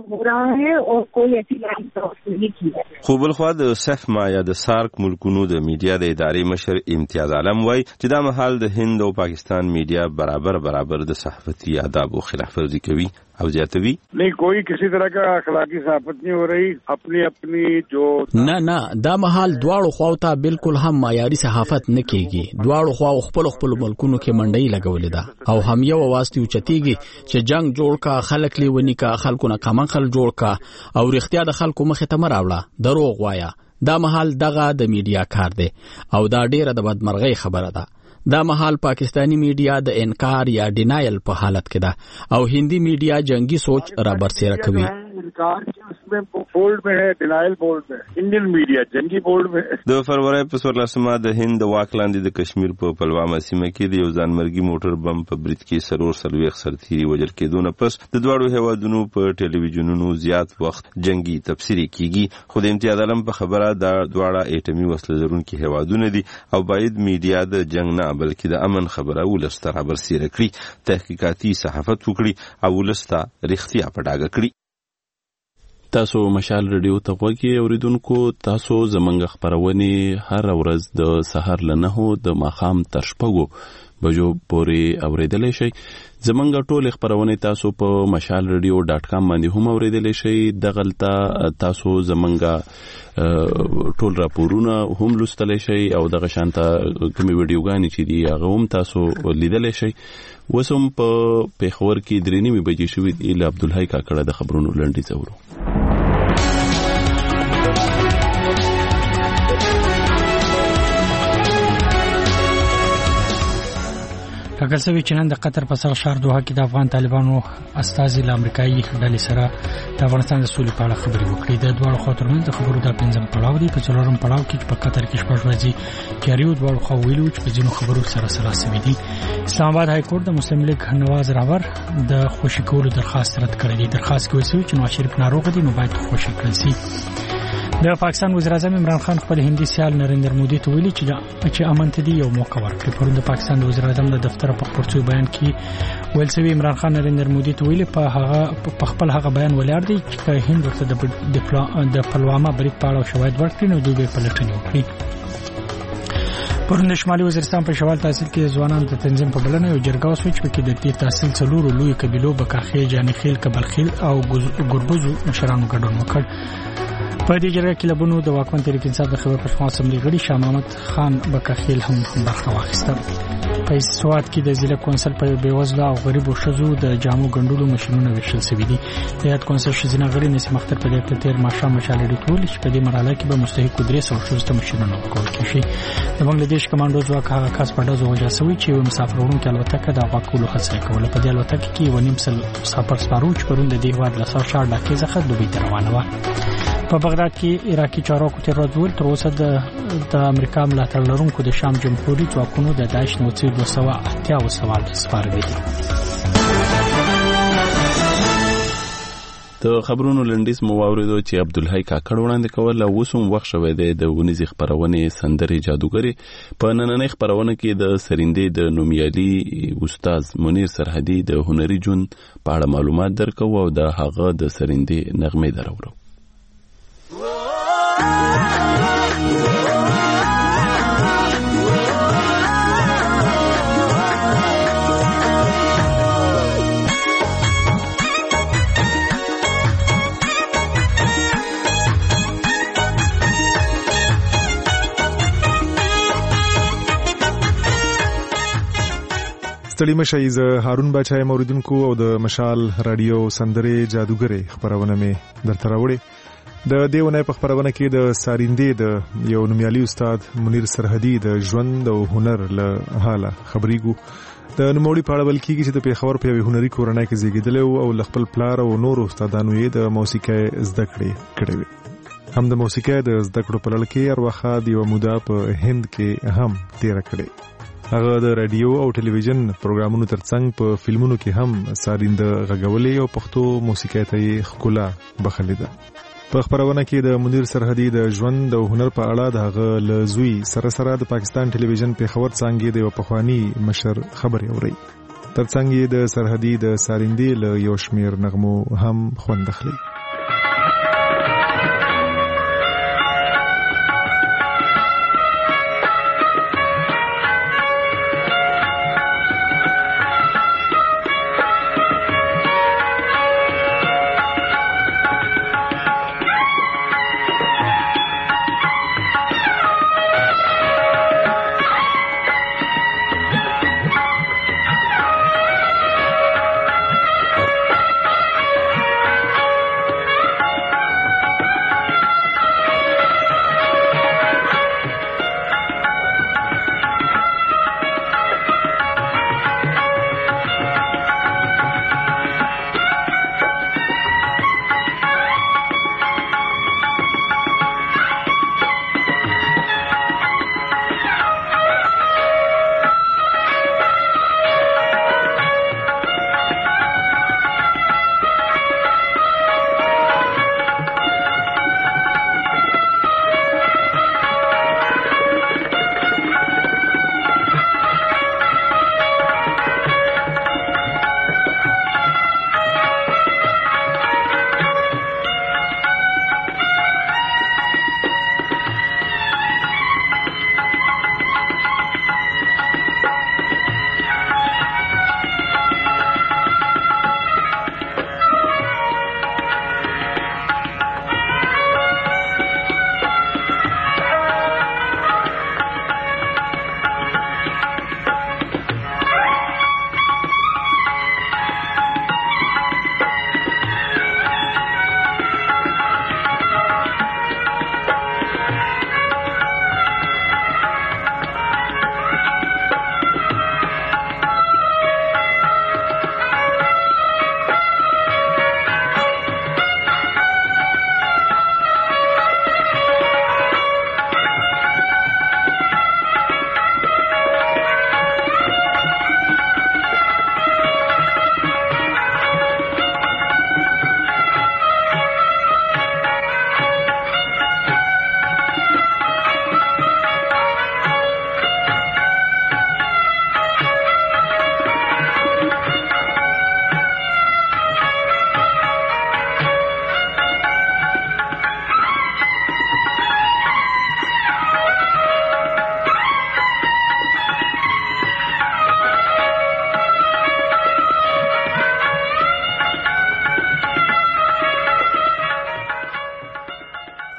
خو بلخوا د سفما یا د سارک ملکونو د میډیا د ادارې مشر امتیاز عالم وای چې دا مهال د هند او پاکستان میډیا برابر برابر د صحافتي آدابو خلاف ورزي کوي. او زیاتوي नहीं कोई किसी तरह का अखलाकी सहाफत नहीं हो रही अपनी अपनी जो نه نه دا مهال دواړو خواو ته بالکل هم معیاري صحافت نه کیږي دواړو خواو خپل خپل ملکونو کې منډي لګولې ده او هم یو واسطه اوچتيږي چې جنگ جوړ کا خلک لیونی کا خلکو نه کمن خل جوړ کا او رښتیا د خلکو مخه ته مراوړه دروغ وایا دا مهال دغه د میډیا کار دی او دا ډیره د بدمرغي خبره ده دا مهال پاکستانی میډیا د انکار یا ډینایل په حالت کې ده او هندي میډیا جنگي سوچ را برسېره کوي انکار کی اس میں بولڈ میں ہے ډینایل بولڈ میں انډین میډیا جنگي بولډ میں د فروری په څوارلسمه د هند واکلاندې د کشمیر په پلوامه سیمه کې د یو ځانمرګي موټر بم په برید کې سرور سلويخ سرتيري وجل کېدو نه پس د دواړو هیوادونو په ټلویزیونونو زیات وخت جنگي تفسیری کیږي خو د امتیاز علم په خبره دا دواړه ایټمي وسله لرونکي هیوادونه دي او باید میډیا د جنگ نه بلکې د امن خبره ولستر خبر سره کړی تحقیقاتي صحافت وکړي او ولستا رښتیا پټاګه کړي تاسو مشال رادیو ته غوږی اوریدونکو تاسو زمنګ خبرونه هر ورځ د سحر لنهو د ماخام تر شپږو بجو پورې اوریدلای شئ زمنګ ټول خبرونه تاسو په مشال رادیو ډاټ کام باندې هم اوریدلای شئ دغلطه تاسو زمنګ ټول راپورونه هم لوستلای شئ او دغه شانته کومې ویډیوګانې چې دی هغه هم تاسو لیدلای شئ وسم په پیښور کې درې نیمه بجې شوې دی عبدالحی کاکړه د خبرونو لنډي زورو ټاکل شوی چې نن د قطر په څنګ شهر دوحه کې د افغان طالبانو استازي له امریکایي ډلې سره د افغانستان د سولې په اړه خبرې وکړې د دواړو خواو ترمنځ د خبرو د پنځم پړاو دی په څلورم پړاو کې په قطر کې شپږ ورځې کاریو دواړو خواو ویلو چې په ځینو خبرو سره سره سوي دي اسلام آباد های کورټ د مسلم لیگ نواز راور د خوشی کولو درخواست رد کړی دی درخواست کوي چې نواز شریف ناروغ دی نو باید خوشی کړل شي د پاکستان وزیر اعظم عمران خان خپل هندي سیال نریندر مودي ته ویلي چې چې امن ته دی یو موقع ورکړي پرون د پاکستان د وزیر اعظم د دفتر په خبرچو بیان کې ویل شوی عمران خان نریندر مودي ته ویلي په هغه په خپل هغه بیان ولاړ دی چې هند ورته د د پلوامه برید په اړه شواهد ورکړي نو دوی به پلټنه وکړي پرون د شمالي وزیرستان په شوال تحصیل کې ځوانان د تنظیم په بلنه یو جرګه وسوي چې په کې د دې تحصیل څلورو لوی قبیلو بکاخې جانخیل کبلخیل او ګوربوزو مشرانو ګډون وکړ په دې جرګه کې لبونو د واکمن تحریک انصاف د خبر پښتون اسمبلی غړي شاه محمد خان بکاخیل هم برخه واخیسته په سواد کې د ضلع کونسل په بیوزله او غریبو شذو د جامو ګندلو ماشينونه وشل سوي دي د یاد کونسل شزینه غړي نسی مختر په دې تیر ماشه مشالې ټول چې په دې مرحله کې به مستحق درې سو شوسته ماشينونه ورکول شي د بنگلاديش کمانډو ځواک هغه کس په دغه وجه سوي چې مسافرونو کې الوتکه د واکولو هڅه کوله په دې الوتکه کې ونیم سل مسافر سپارو چې پرون د دې هواد لاسو شار ډاکې ځخه دوبي ته روانه و په بغداد کې عراقي چارواکو تر ورځ تر اوسه د د امریکا ملاتړ لرونکو د شام جمهوریت ځواکونو د داعش نو څخه دوه سوه اته او سوال سپارلي دي د خبرونو لنډیز مو واوریدو چې عبدالحی کاکړ وړاندې کول او وسوم وخت شوی دی د ونیزي خبرونه سندري جادوګری په نننۍ خبرونه کې د سریندې د نومیالي استاد منیر سرحدي د هنري جون په اړه معلومات درکو او د هغه د سریندې نغمه درورو ستړي مشئ زه هارون بچای موریدونکو او د مشال رادیو سندري جادوګری خبرونه مې درته راوړې د دیونه په خبرونه کې د ساریندې د یو نومیالي استاد منیر سرحدي د ژوند او هنر له حاله خبرېګو د نوموړي په اړه ویل کېږي چې د پیښور په یو هنري کورنۍ کې زیږېدلی او خپل پلار او نور استادانو یې د موسیقۍ زده کړې کړې وې هم د موسیقۍ د زده کړو په لړ کې ارواخا د یو موده په هند کې هم تیر کړې هغه د رادیو او ټلویزیون پروګرامونو ترڅنګ په فلمونو کې هم سارینده غږولې او پښتو موسیقۍ ته یې ښکلا بخښلې ده په خبرونه کې د منیر سرحدي د ژوند او هنر په اړه د هغه له زوی سره سره د پاکستان ټلویزیون پیښور څنګه د یو پخوانی مشر خبري اوري ترڅنګ د سرحدي د سارندې له یو شمیر نغمو هم خوند اخلي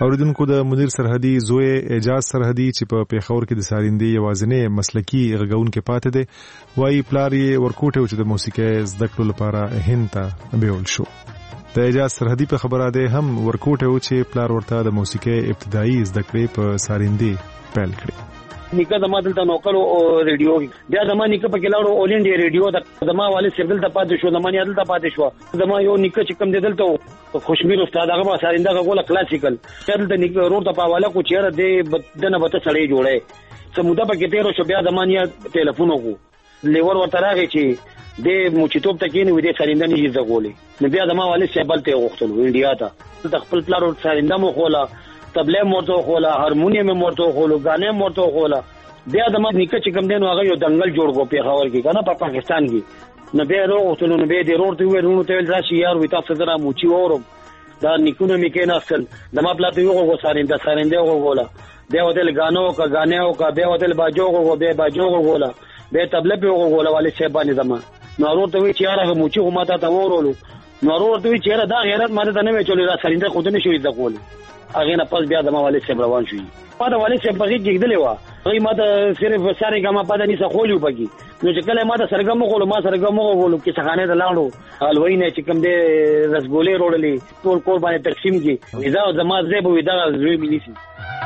اوریدونکو د منیر سرحدي زوی اعجاز سرحدي چې په پیښور کې د سارندې یوازینی مسلکی غږونکو پاتې دی وایي پلار یې ورکوټه چې د موسیقي زده کړو لپاره هند ته بیول شو. د اعجاز سرحدي په خبره ده هم ورکوټه و چې پلار ورته د موسیقي ابتدایي زده کړې په سارندې پیل کړې. نیکه زما دلته نوکلو ریډیو بیا زما نیکه په کلاړو اول انډیا ریډیو د زما والد صاحب دلته پاتې شو زما نه دلته پاتې شو زما یو نیکه چې کوم دلته خوشمیر استاد هغه سارنده غوله کلاسیکل دلته نیکه روډ ته پاواله کو چیرې د دنه بته سړی جوړه سموده په کې تیر شو بیا زما نه ټلیفون وکړو لیور ورته راغی چې د موچیتوب ته کېنه وې د سارنده نه یې زغولې نو بیا زما والد صاحب بلته غوښتل انډیا ته د خپل پلار سارنده مو خوله تبله مرته خوله هارمونیم مرته خوله غانه مرته خوله بیا د ما نیکه چې کوم دینو هغه یو دنګل جوړ کو پیښور کې کنه په پاکستان کې نو بیا وروغتل نو بیا د روړ ته ورونو ته راشي یار وي تاسو درا موچی اورم دا نیکونه می کې ناستل د ما پلاته یو غو سارنده سارنده غوله بیا ودل غانو کا غانه او کا بیا ودل باجو غو بیا باجو غوله بیا تبله په غوله والي شیبانی زما نو ورور ته وی چې یار هغه موچی هم تا ته ورولو نو ورور ته وی چې یار دا غیرت ماته نه وی چولې دا سارنده خود نه شوې د غول هغه نه پس بیا د ما والي شیب روان شوی ما د والي شیب بغي کېدلې و هغه ما ته صرف ساري ګما پاده ني سخولیو بګي نو چې کله ما ته سرګم غول ما سرګم غول کې څخانه د لاړو الوی نه چې کوم دې رسګولې روړلې ټول کور باندې تقسیم کی ودا زما زيب ودا زوی مليسي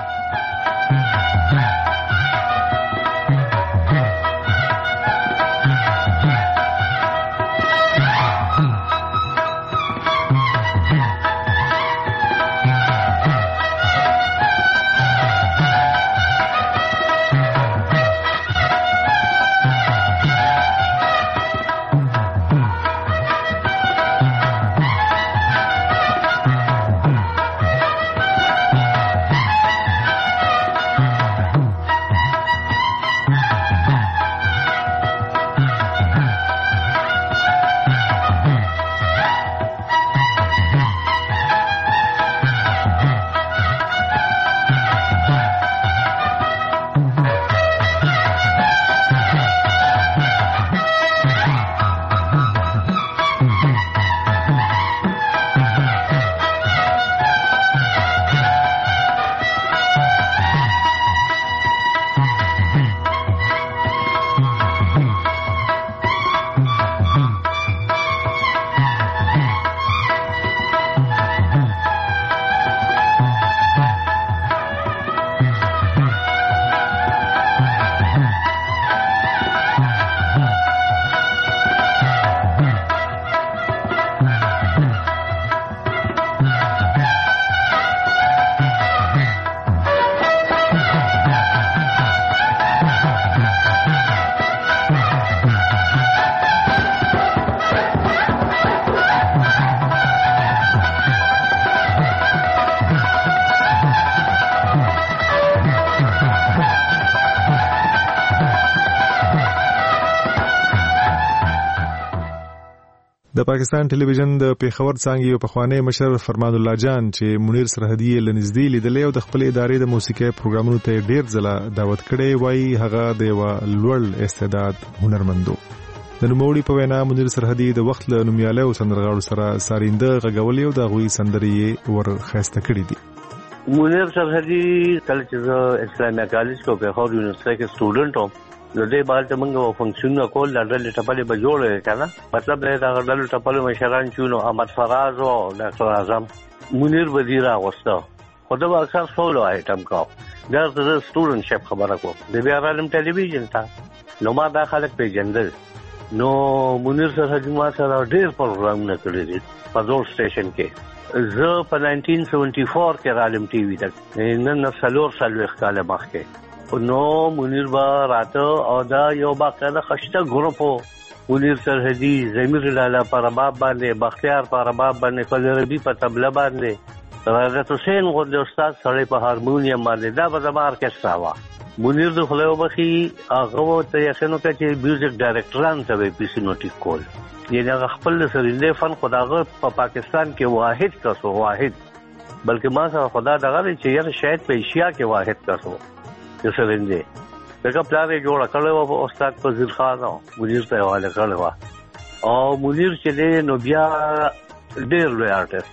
د پاکستان ټلویزیون د پیښور څنګه یو پخوانی مشر فرمان الله جان چې منیر سرحدي لنزدې لیدلې او د خپل ادارې د موسیقي پروګرامونو ته ډیر ځله دعوت کړي وایي هغه د یو لوړ استعداد هنرمندو د نوموړي په وینا منیر سرحدي د وخت له نومیاله او سندرغاړو سره سارنده غږولې او د غوي سندري ور خسته کړې دي. منیر سرحدي کله چې اسلامي کالج کو پیښور یونیورسيټي کې سټوډنټ وم نو دې بالته موږ فنکشن کول د ډلې ټپلې به جوړې کنه مطلب دا د ډلې ټپلې مشران چونو احمد فراز او ډاکټر اعظم منیر وزیر اغوستا خدای به اکثر سولو آیټم کا دا د سټوډنټ شپ خبره کو د بیا عالم ټلویزیون تا نو ما دا خلک پیژندل نو منیر سرحدي ما سره ډېر پروګرامونه کړی دي په زور سټیشن کې زه په نائنټین سیونټي فور کې عالم ټي وي ته نن څلور سالو ښکاله مخکې نو منیر با راته او دا یو باقاعده خشته ګروپ منیر سرحدي زمیر لاله پرباب باندې بختیار پرباب باندې فلربي په تبله باندې راغت حسین غوډ استاد سړی په هارمونیم باندې دا به زما ارکسترا وا منیر د خلایو بخي هغه ته یقینو کې چې میوزیک ډایرکټران ته به پیسینوټیک کول یعنی هغه خپل سرینده فن خداغه په پاکستان کې واحد کسو واحد بلکې ما سره خدا دغه چې یاره شاید په ایشیا کې واحد کسو د سرینده دغه پلان جوړ کړو او استاد فضیل خان او منیر ته حواله کړو او منیر چې نو بیا ډېر لوی آرټیست و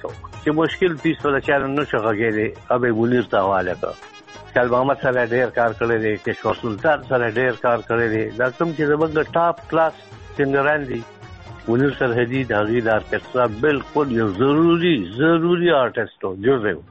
چې مشکل پیس ولا چاره نو شغږې ابي منیر ته حواله کړ کال محمد سره ډېر کار کړی دی کشور سلطان سره ډېر کار کړی دی دا کوم چې زموږ ټاپ کلاس سنگران دي منیر سرحدي د هغې د ارکسټرا بالکل یو ضروري ضروري آرټسټ و جز دی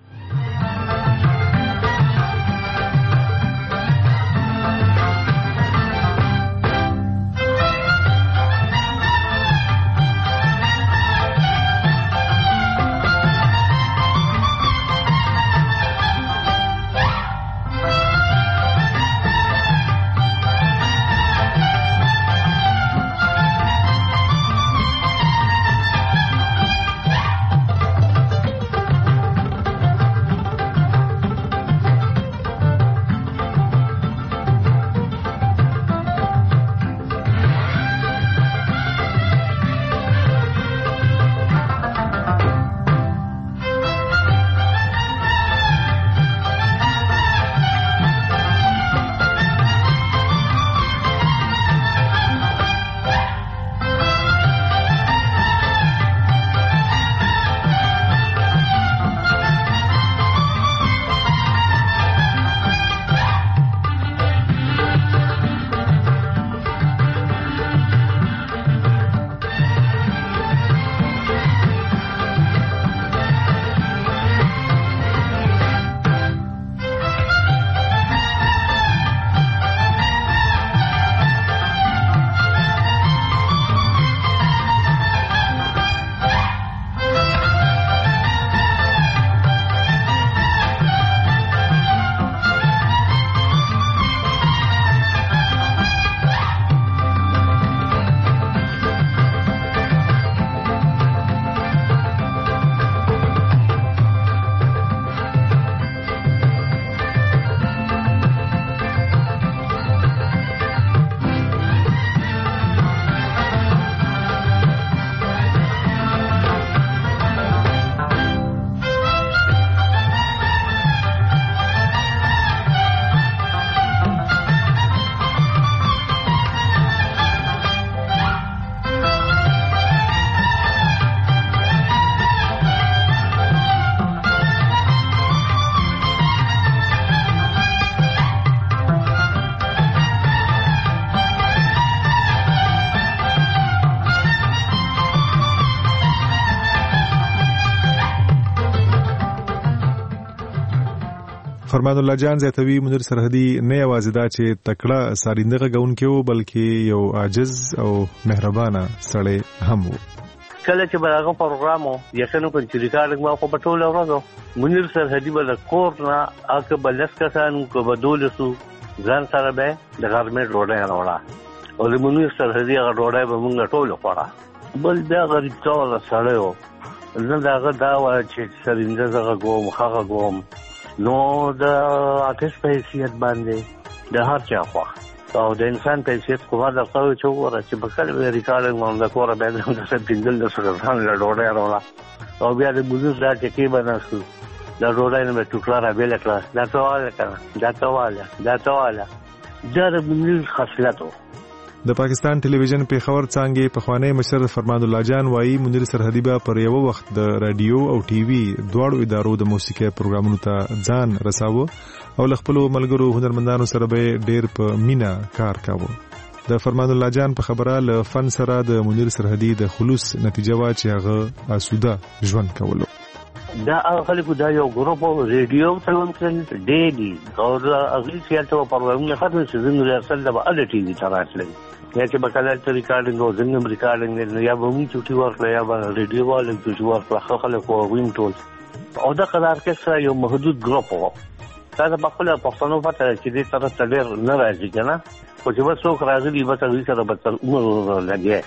فرمان الله جان زیاتوي منیر سرحدي نه یوازې دا چې تکړه سارینده غونکي وو بلکې یو عاجز او مهربانه سړی هم وو. کله چې بلاغه پروګرامو یقینو په چې ریکارډینګ ما په پټول ورځو منیر سرحدي بل کور نه اګه بلس کسان کو بدولسو ځان سره به د غرمه ډوډۍ راوړه او د منیر سرحدي هغه ډوډۍ به موږ ټول خوړه بل بیا غریب ټول سړی وو نن داغه دا و چې سرینده زغه کوم هغه کوم نو د آتش په حیثیت باندې د هر چا خوا او د انسان په حیثیت کومه د قوي چوره چې په کله ریکارډینګ باندې د کوره باندې د څه پینګل د سره ځان له ډوډۍ راوړه او بیا د بوزو دا چې کې بناسو د ډوډۍ نه ټوکړه را بیل کړه دا ټواله کړه دا ټواله دا ټواله دا د منیر خاصلتو. د پاکستان ټلویزیون پیښور څنګه په خوانی مشر فرمان الله جان وایي منیر سرحدي به پر یو وخت د رادیو او ټي وي دواړو ادارو د موسیقي پروګرامونو ته ځان رساوه او خپل ملګرو هنرمندانو سره به ډېر په مینا کار کاوه. د فرمان الله جان په خبره له فن سره د منیر سرحدي د خلوص نتیجه وا چې هغه اسوده ژوند کولو. دا خلکو دا یو ګروپ ریډیو څلون کړي ډېری او هغه سیاته په پروګرامونو خاطر چې زموږ رسل د ال ټي وي تراتل یا چې بکاله ته ریکارډینګ او زنګ ریکارډینګ یا به موږ چټي ورکړو یا به ریډیو والو چې ورکړو خلکو وین ټول او دا قرار کې سره یو محدود ګروپ وو دا په خپل پښتنو پته چې دې طرف ته ډېر نه راځي کنه خو چې وڅوک راځي به تاسو سره به تر عمر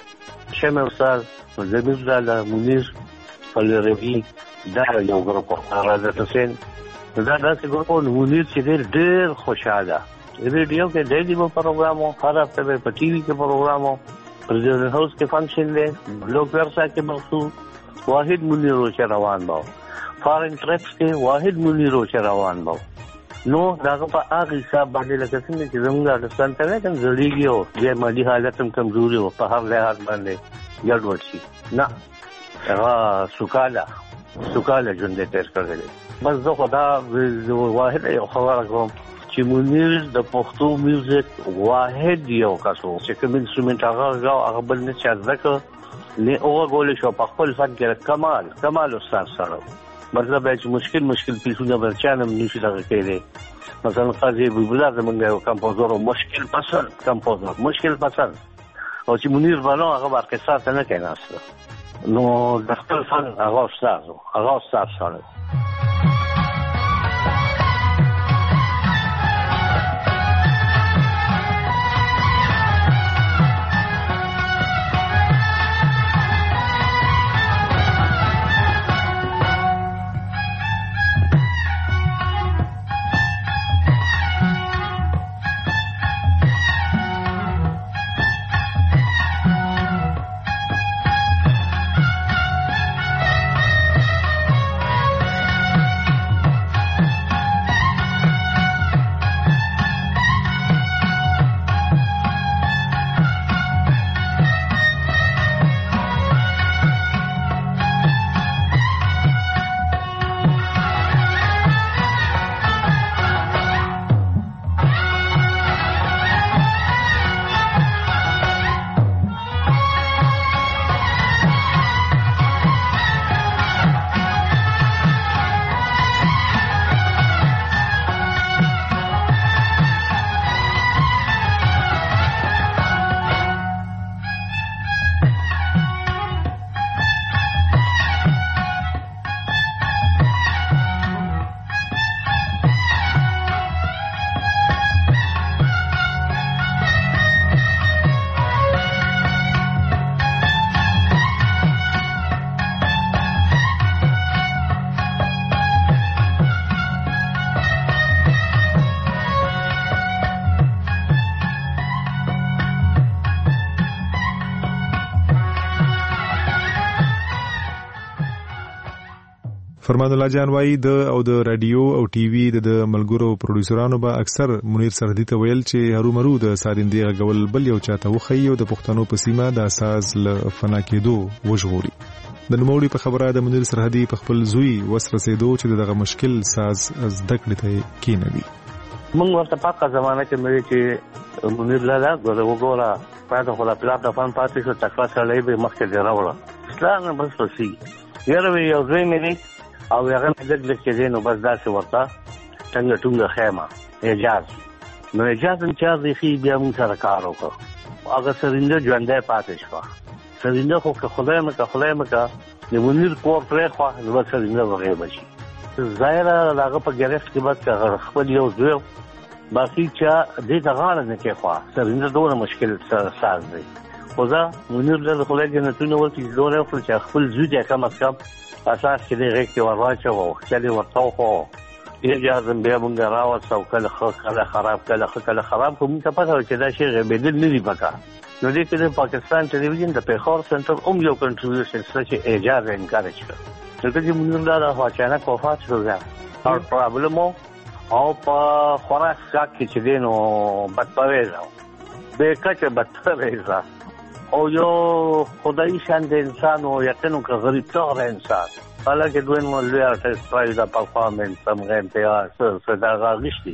لګي شمه استاد زمیر زاله منیر فلروي دا یو ګروپ راځي تاسو دا داسې ګروپ منیر چې ډېر خوشاله ریډیو کې ډېری په پروګرامو هر هفته په ټي وي کې پروګرامو پرزیدنت هاوس کې فنکشن دی بلوک ورسا کې مخصوص واحد منیر چې روان باو فارن ټریپس کې واحد منیر چې روان باو نو داغه په هغه حساب باندې لکه څنګه چې زموږ د افغانستان ته کوم ضروري او د مالی حالت هم کمزوري او په هر لحاظ باندې ګډوډ شي نه هغه سوکاله سوکاله ژوند تیر کړی. بس زه خدا واحد یو خبره کوم چې منیر د پښتو میوزیک واحد یو کسو چې کوم انسټرومنټ هغه غاو هغه بل نه چا ځکه نه او غول شو په خپل فن کې کمال کمال استاد سره مطلب چې مشکل مشکل پیسونه برچانم نشي لږه کېږي. مثلا قاضي بلبل زمونږ یو کمپوزر مشکل پسند کمپوزر مشکل پسند او چې منیر بانو هغه ورکسات نه کېناسته نو د خپل فن هغه استاد هغه استاد سره فرمان الله جان وایي د او د رادیو او ټي وي د ملګرو پروډوسرانو به اکثر منیر سرحدي ته ویل چې هرومرو د سارندې غول بل یو چاته وخی او د پښتنو په سیمه د اساس ل فنا کېدو وژغوري. د نوموړي په خبره د منیر سرحدي په خپل زوی وس رسیدو چې دغه مشکل ساز زده کړې ته کینوي. موږ ورته پاکه زمانه کې مې چې منیر لاله غوړه وګوره پاتې خو لا پلا د فن پاتې شو تکلا سره به مخکې دی راوړه اسلام بس وسی یاره یو ځای مې او هغه دغه لکه دې نو بس داسې ورته څنګه ټونګه خیمه اجازه نو اجازه چې ځخي بیا موږ سره کار وکړو هغه سرینده ژوندې پاتې شو سرینده خو که خدای مکه خدای مکه د منیر کور پرې خو نو سرینده وغه بشي ظاهر هغه په ګرفت کې بعد هغه خپل یو دوی باقي چې دې تغاړه نه کې خو سرینده ډوره مشکل ساز دی خو دا منیر له خلک نه تونه ورته ډوره خپل چې خپل زوی دې کم از کم اساس کې دې غږ کې ورواچو او خلک ورته خو یې جازم بیا مونږ راوځو او کله خو کله خراب کله خو کله خراب کوم څه پته چې دا شی غبیدل نه دی پکا نو دې کې د پاکستان ټلویزیون د پیښور سنټر اوم یو کنټریبیوشن سره اجازه انکارج کړ ځکه چې مونږ دا واچانه کوفات شو دا او پرابلم او په خوراک کې چې دینو بدپویزه به کچه بدپویزه او یو خدای شان د انسان او یقینو که غریب تور انسان حالکه دوی نو لوی ارتست پرایز د پرفارمنس څنګه امتیاز څه دا غوښتي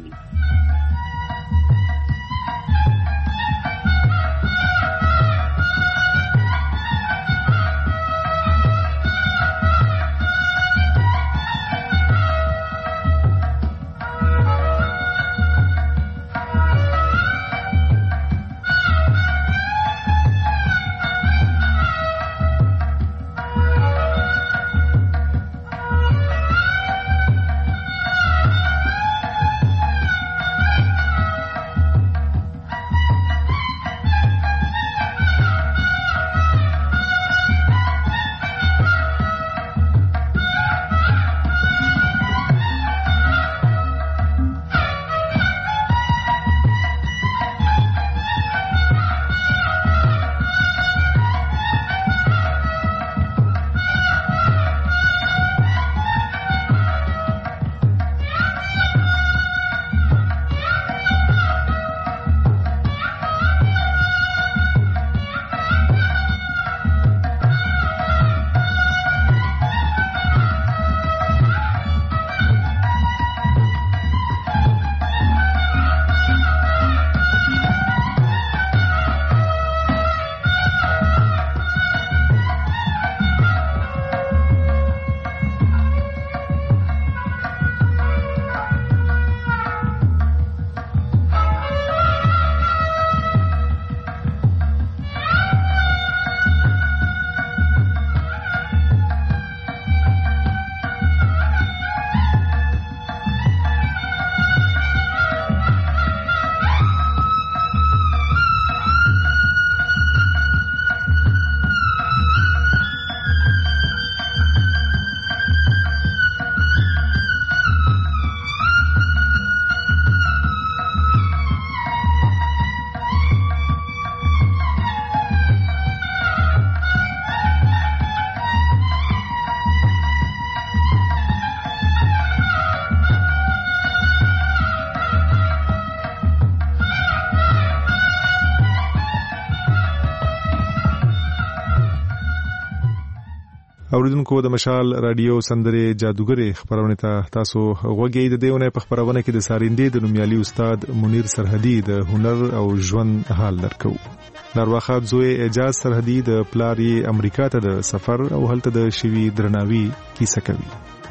اوریدونکو د مشال رادیو سندره جادوګر خبرونه ته تاسو غوږی د دیونه په خبرونه کې د ساریندې د نومیالي استاد منیر سرحدي د هنر او ژوند حال درکو. نارواخات زوی اعجاز سرحدي د پلاری امریکا ته د سفر او هلته د شوی درناوي کیسه کوي.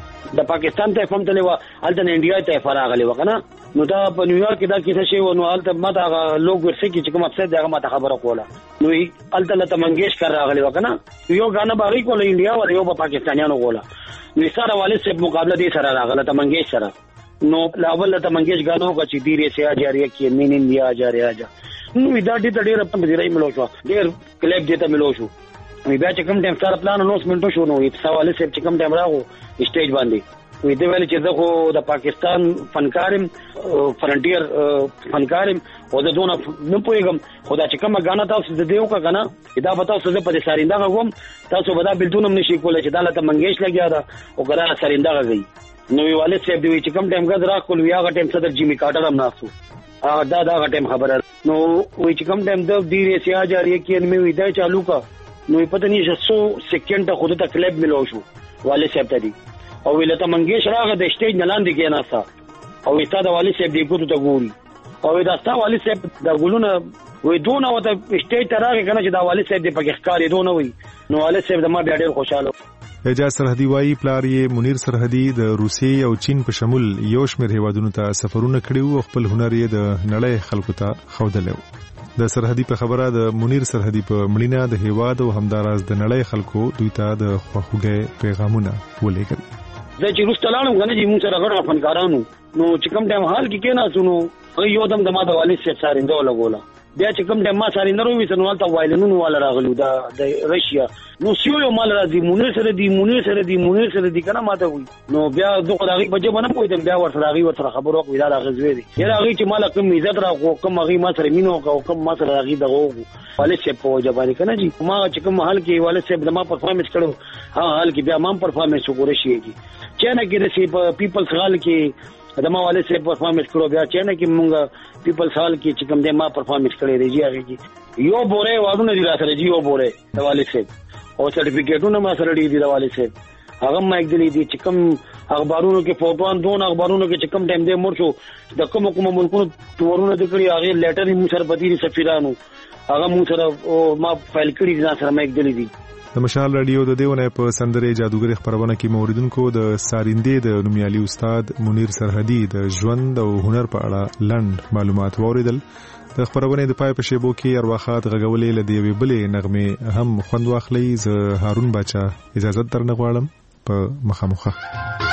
د پاکستان ته فهم تلوا هلته انډیا ته فراغلی وکنه نو دا په نیویارک کې دا کیسه شی و نو هلته ماته هغه لوګ ورسې کې چې کوم افسر دغه ماته خبره کوله نو هلته لته منګیشکر راغلی وکنه یو غانه باغی کوله انډیا ول یو په پاکستانیانو کوله نو سره والد صاحب مقابله دې سره راغله ته منګیش سره نو لاول ته منګیش غانو کا چې دیره سي جاریه کې مين انډیا جاریه جا نو دا دې ډېر په دې راي ملو شو ډېر کلیب دې ته ملو شو بیا چې کوم ټیم سره پلان نو سمنټو شو نو یې والد صاحب چې کوم ټیم راغو سټیج باندې وې دې ویل چې دغه د پاکستان فنکارم فرنټیر فنکارم او د دونه نه پويګم خدا چې کومه غانا تاسو د دیو کا غانا دا به تاسو په دې ساریندا غوم تاسو به دا بلتونم نشي کولای چې دالته منګیش لګیا دا او غلا ساریندا غي نو وی والد صاحب دی چې کوم ټیم غز را کول ویا غ ټیم صدر جیمی کارټر هم ناسو دا دا غ ټیم خبره نو وی چې کوم ټیم د ډیره سیا جاری کې مې وی دا چالو کا نو پته نه څو سکند خود ته کلیب ملو شو والد صاحب ته دی او ولته منګیش راغه د سټیج نلاندې کې ناسا او وتا د والد صاحب دی ګوتو ته ګوري او دا ستا والد صاحب د ګلونه وې دونه وته سټیج ته راغی کنه چې دا والد صاحب د پاکستان دونه وي نو والد صاحب د ما بیا ډېر خوشاله. اعجاز سرحدي وايي پلار یې منیر سرحدي د روسیې او چین په شمول یو شمېر هیوادونو ته سفرونه کړي او خپل هنر یې د نړۍ خلکو ته ښودلی و. د سرحدي په خبره د منیر سرحدي په مړینه د هیواد او همداراز د نړۍ خلکو دوی ته د خواخوږۍ پیغامونه ولېږل. زه چې روس تلاړم کنه چې موږ سره غړ فنکارانو نو چې کوم ټیم حال کې کېنا سنو یو دم د ما د والد صاحب سارینده لګولا بیا چې کوم ټیم ما سارینده وې سنوال ته وایلنونو والا راغلو دا د رشیا نو سیو یو مال راځي مونیر سره دی مونیر سره دی مونیر سره دی کنه ماته وي نو بیا دغه راغي بجې باندې پوهیدم بیا ورته راغي ورته خبرو کوي دا راغزوي دي یاره راغي چې مال کوم عزت راغو کوم راغي ما سره مينو کوم ما سره راغي دغه والد صاحب په وجبانی کنه جی ما چې کوم حال کې والد صاحب د ما پرفارمنس کړو ها حال کې بیا ما پرفارمنس وګورې شي چنه کې د سی په پیپلز حال کې د ما والد صاحب پرفارمنس کړو بیا چنه کې مونږ پیپلز حال کې چې کوم د ما پرفارمنس کړی دی هغه کې یو بوره وادونه دي راځي جی یو بوره د والد صاحب او سرټیفیکټونه ما سره دي د والد صاحب هغه ما یک دي چې کوم اخبارونو کې فوټوان دون اخبارونو کې چې کوم ټیم دې مور شو د کوم کوم ملکونو تورونه د کړی هغه لیټر یې مو سره پدې سفیرانو هغه مو سره ما فایل کړی ځان سره ما یک دي. د مشال رادیو د دیونه په سندره جادوګر خبرونه کې موریدونکو د ساریندې د نومیالي استاد منیر سرحدي د ژوند او هنر په اړه لند معلومات ووریدل. د خبرونه د پای په شیبو کې ارواخات غغولې لدی وی بلې نغمه هم خوند واخلې. ز هارون بچا اجازه درنه غواړم په مخامخه.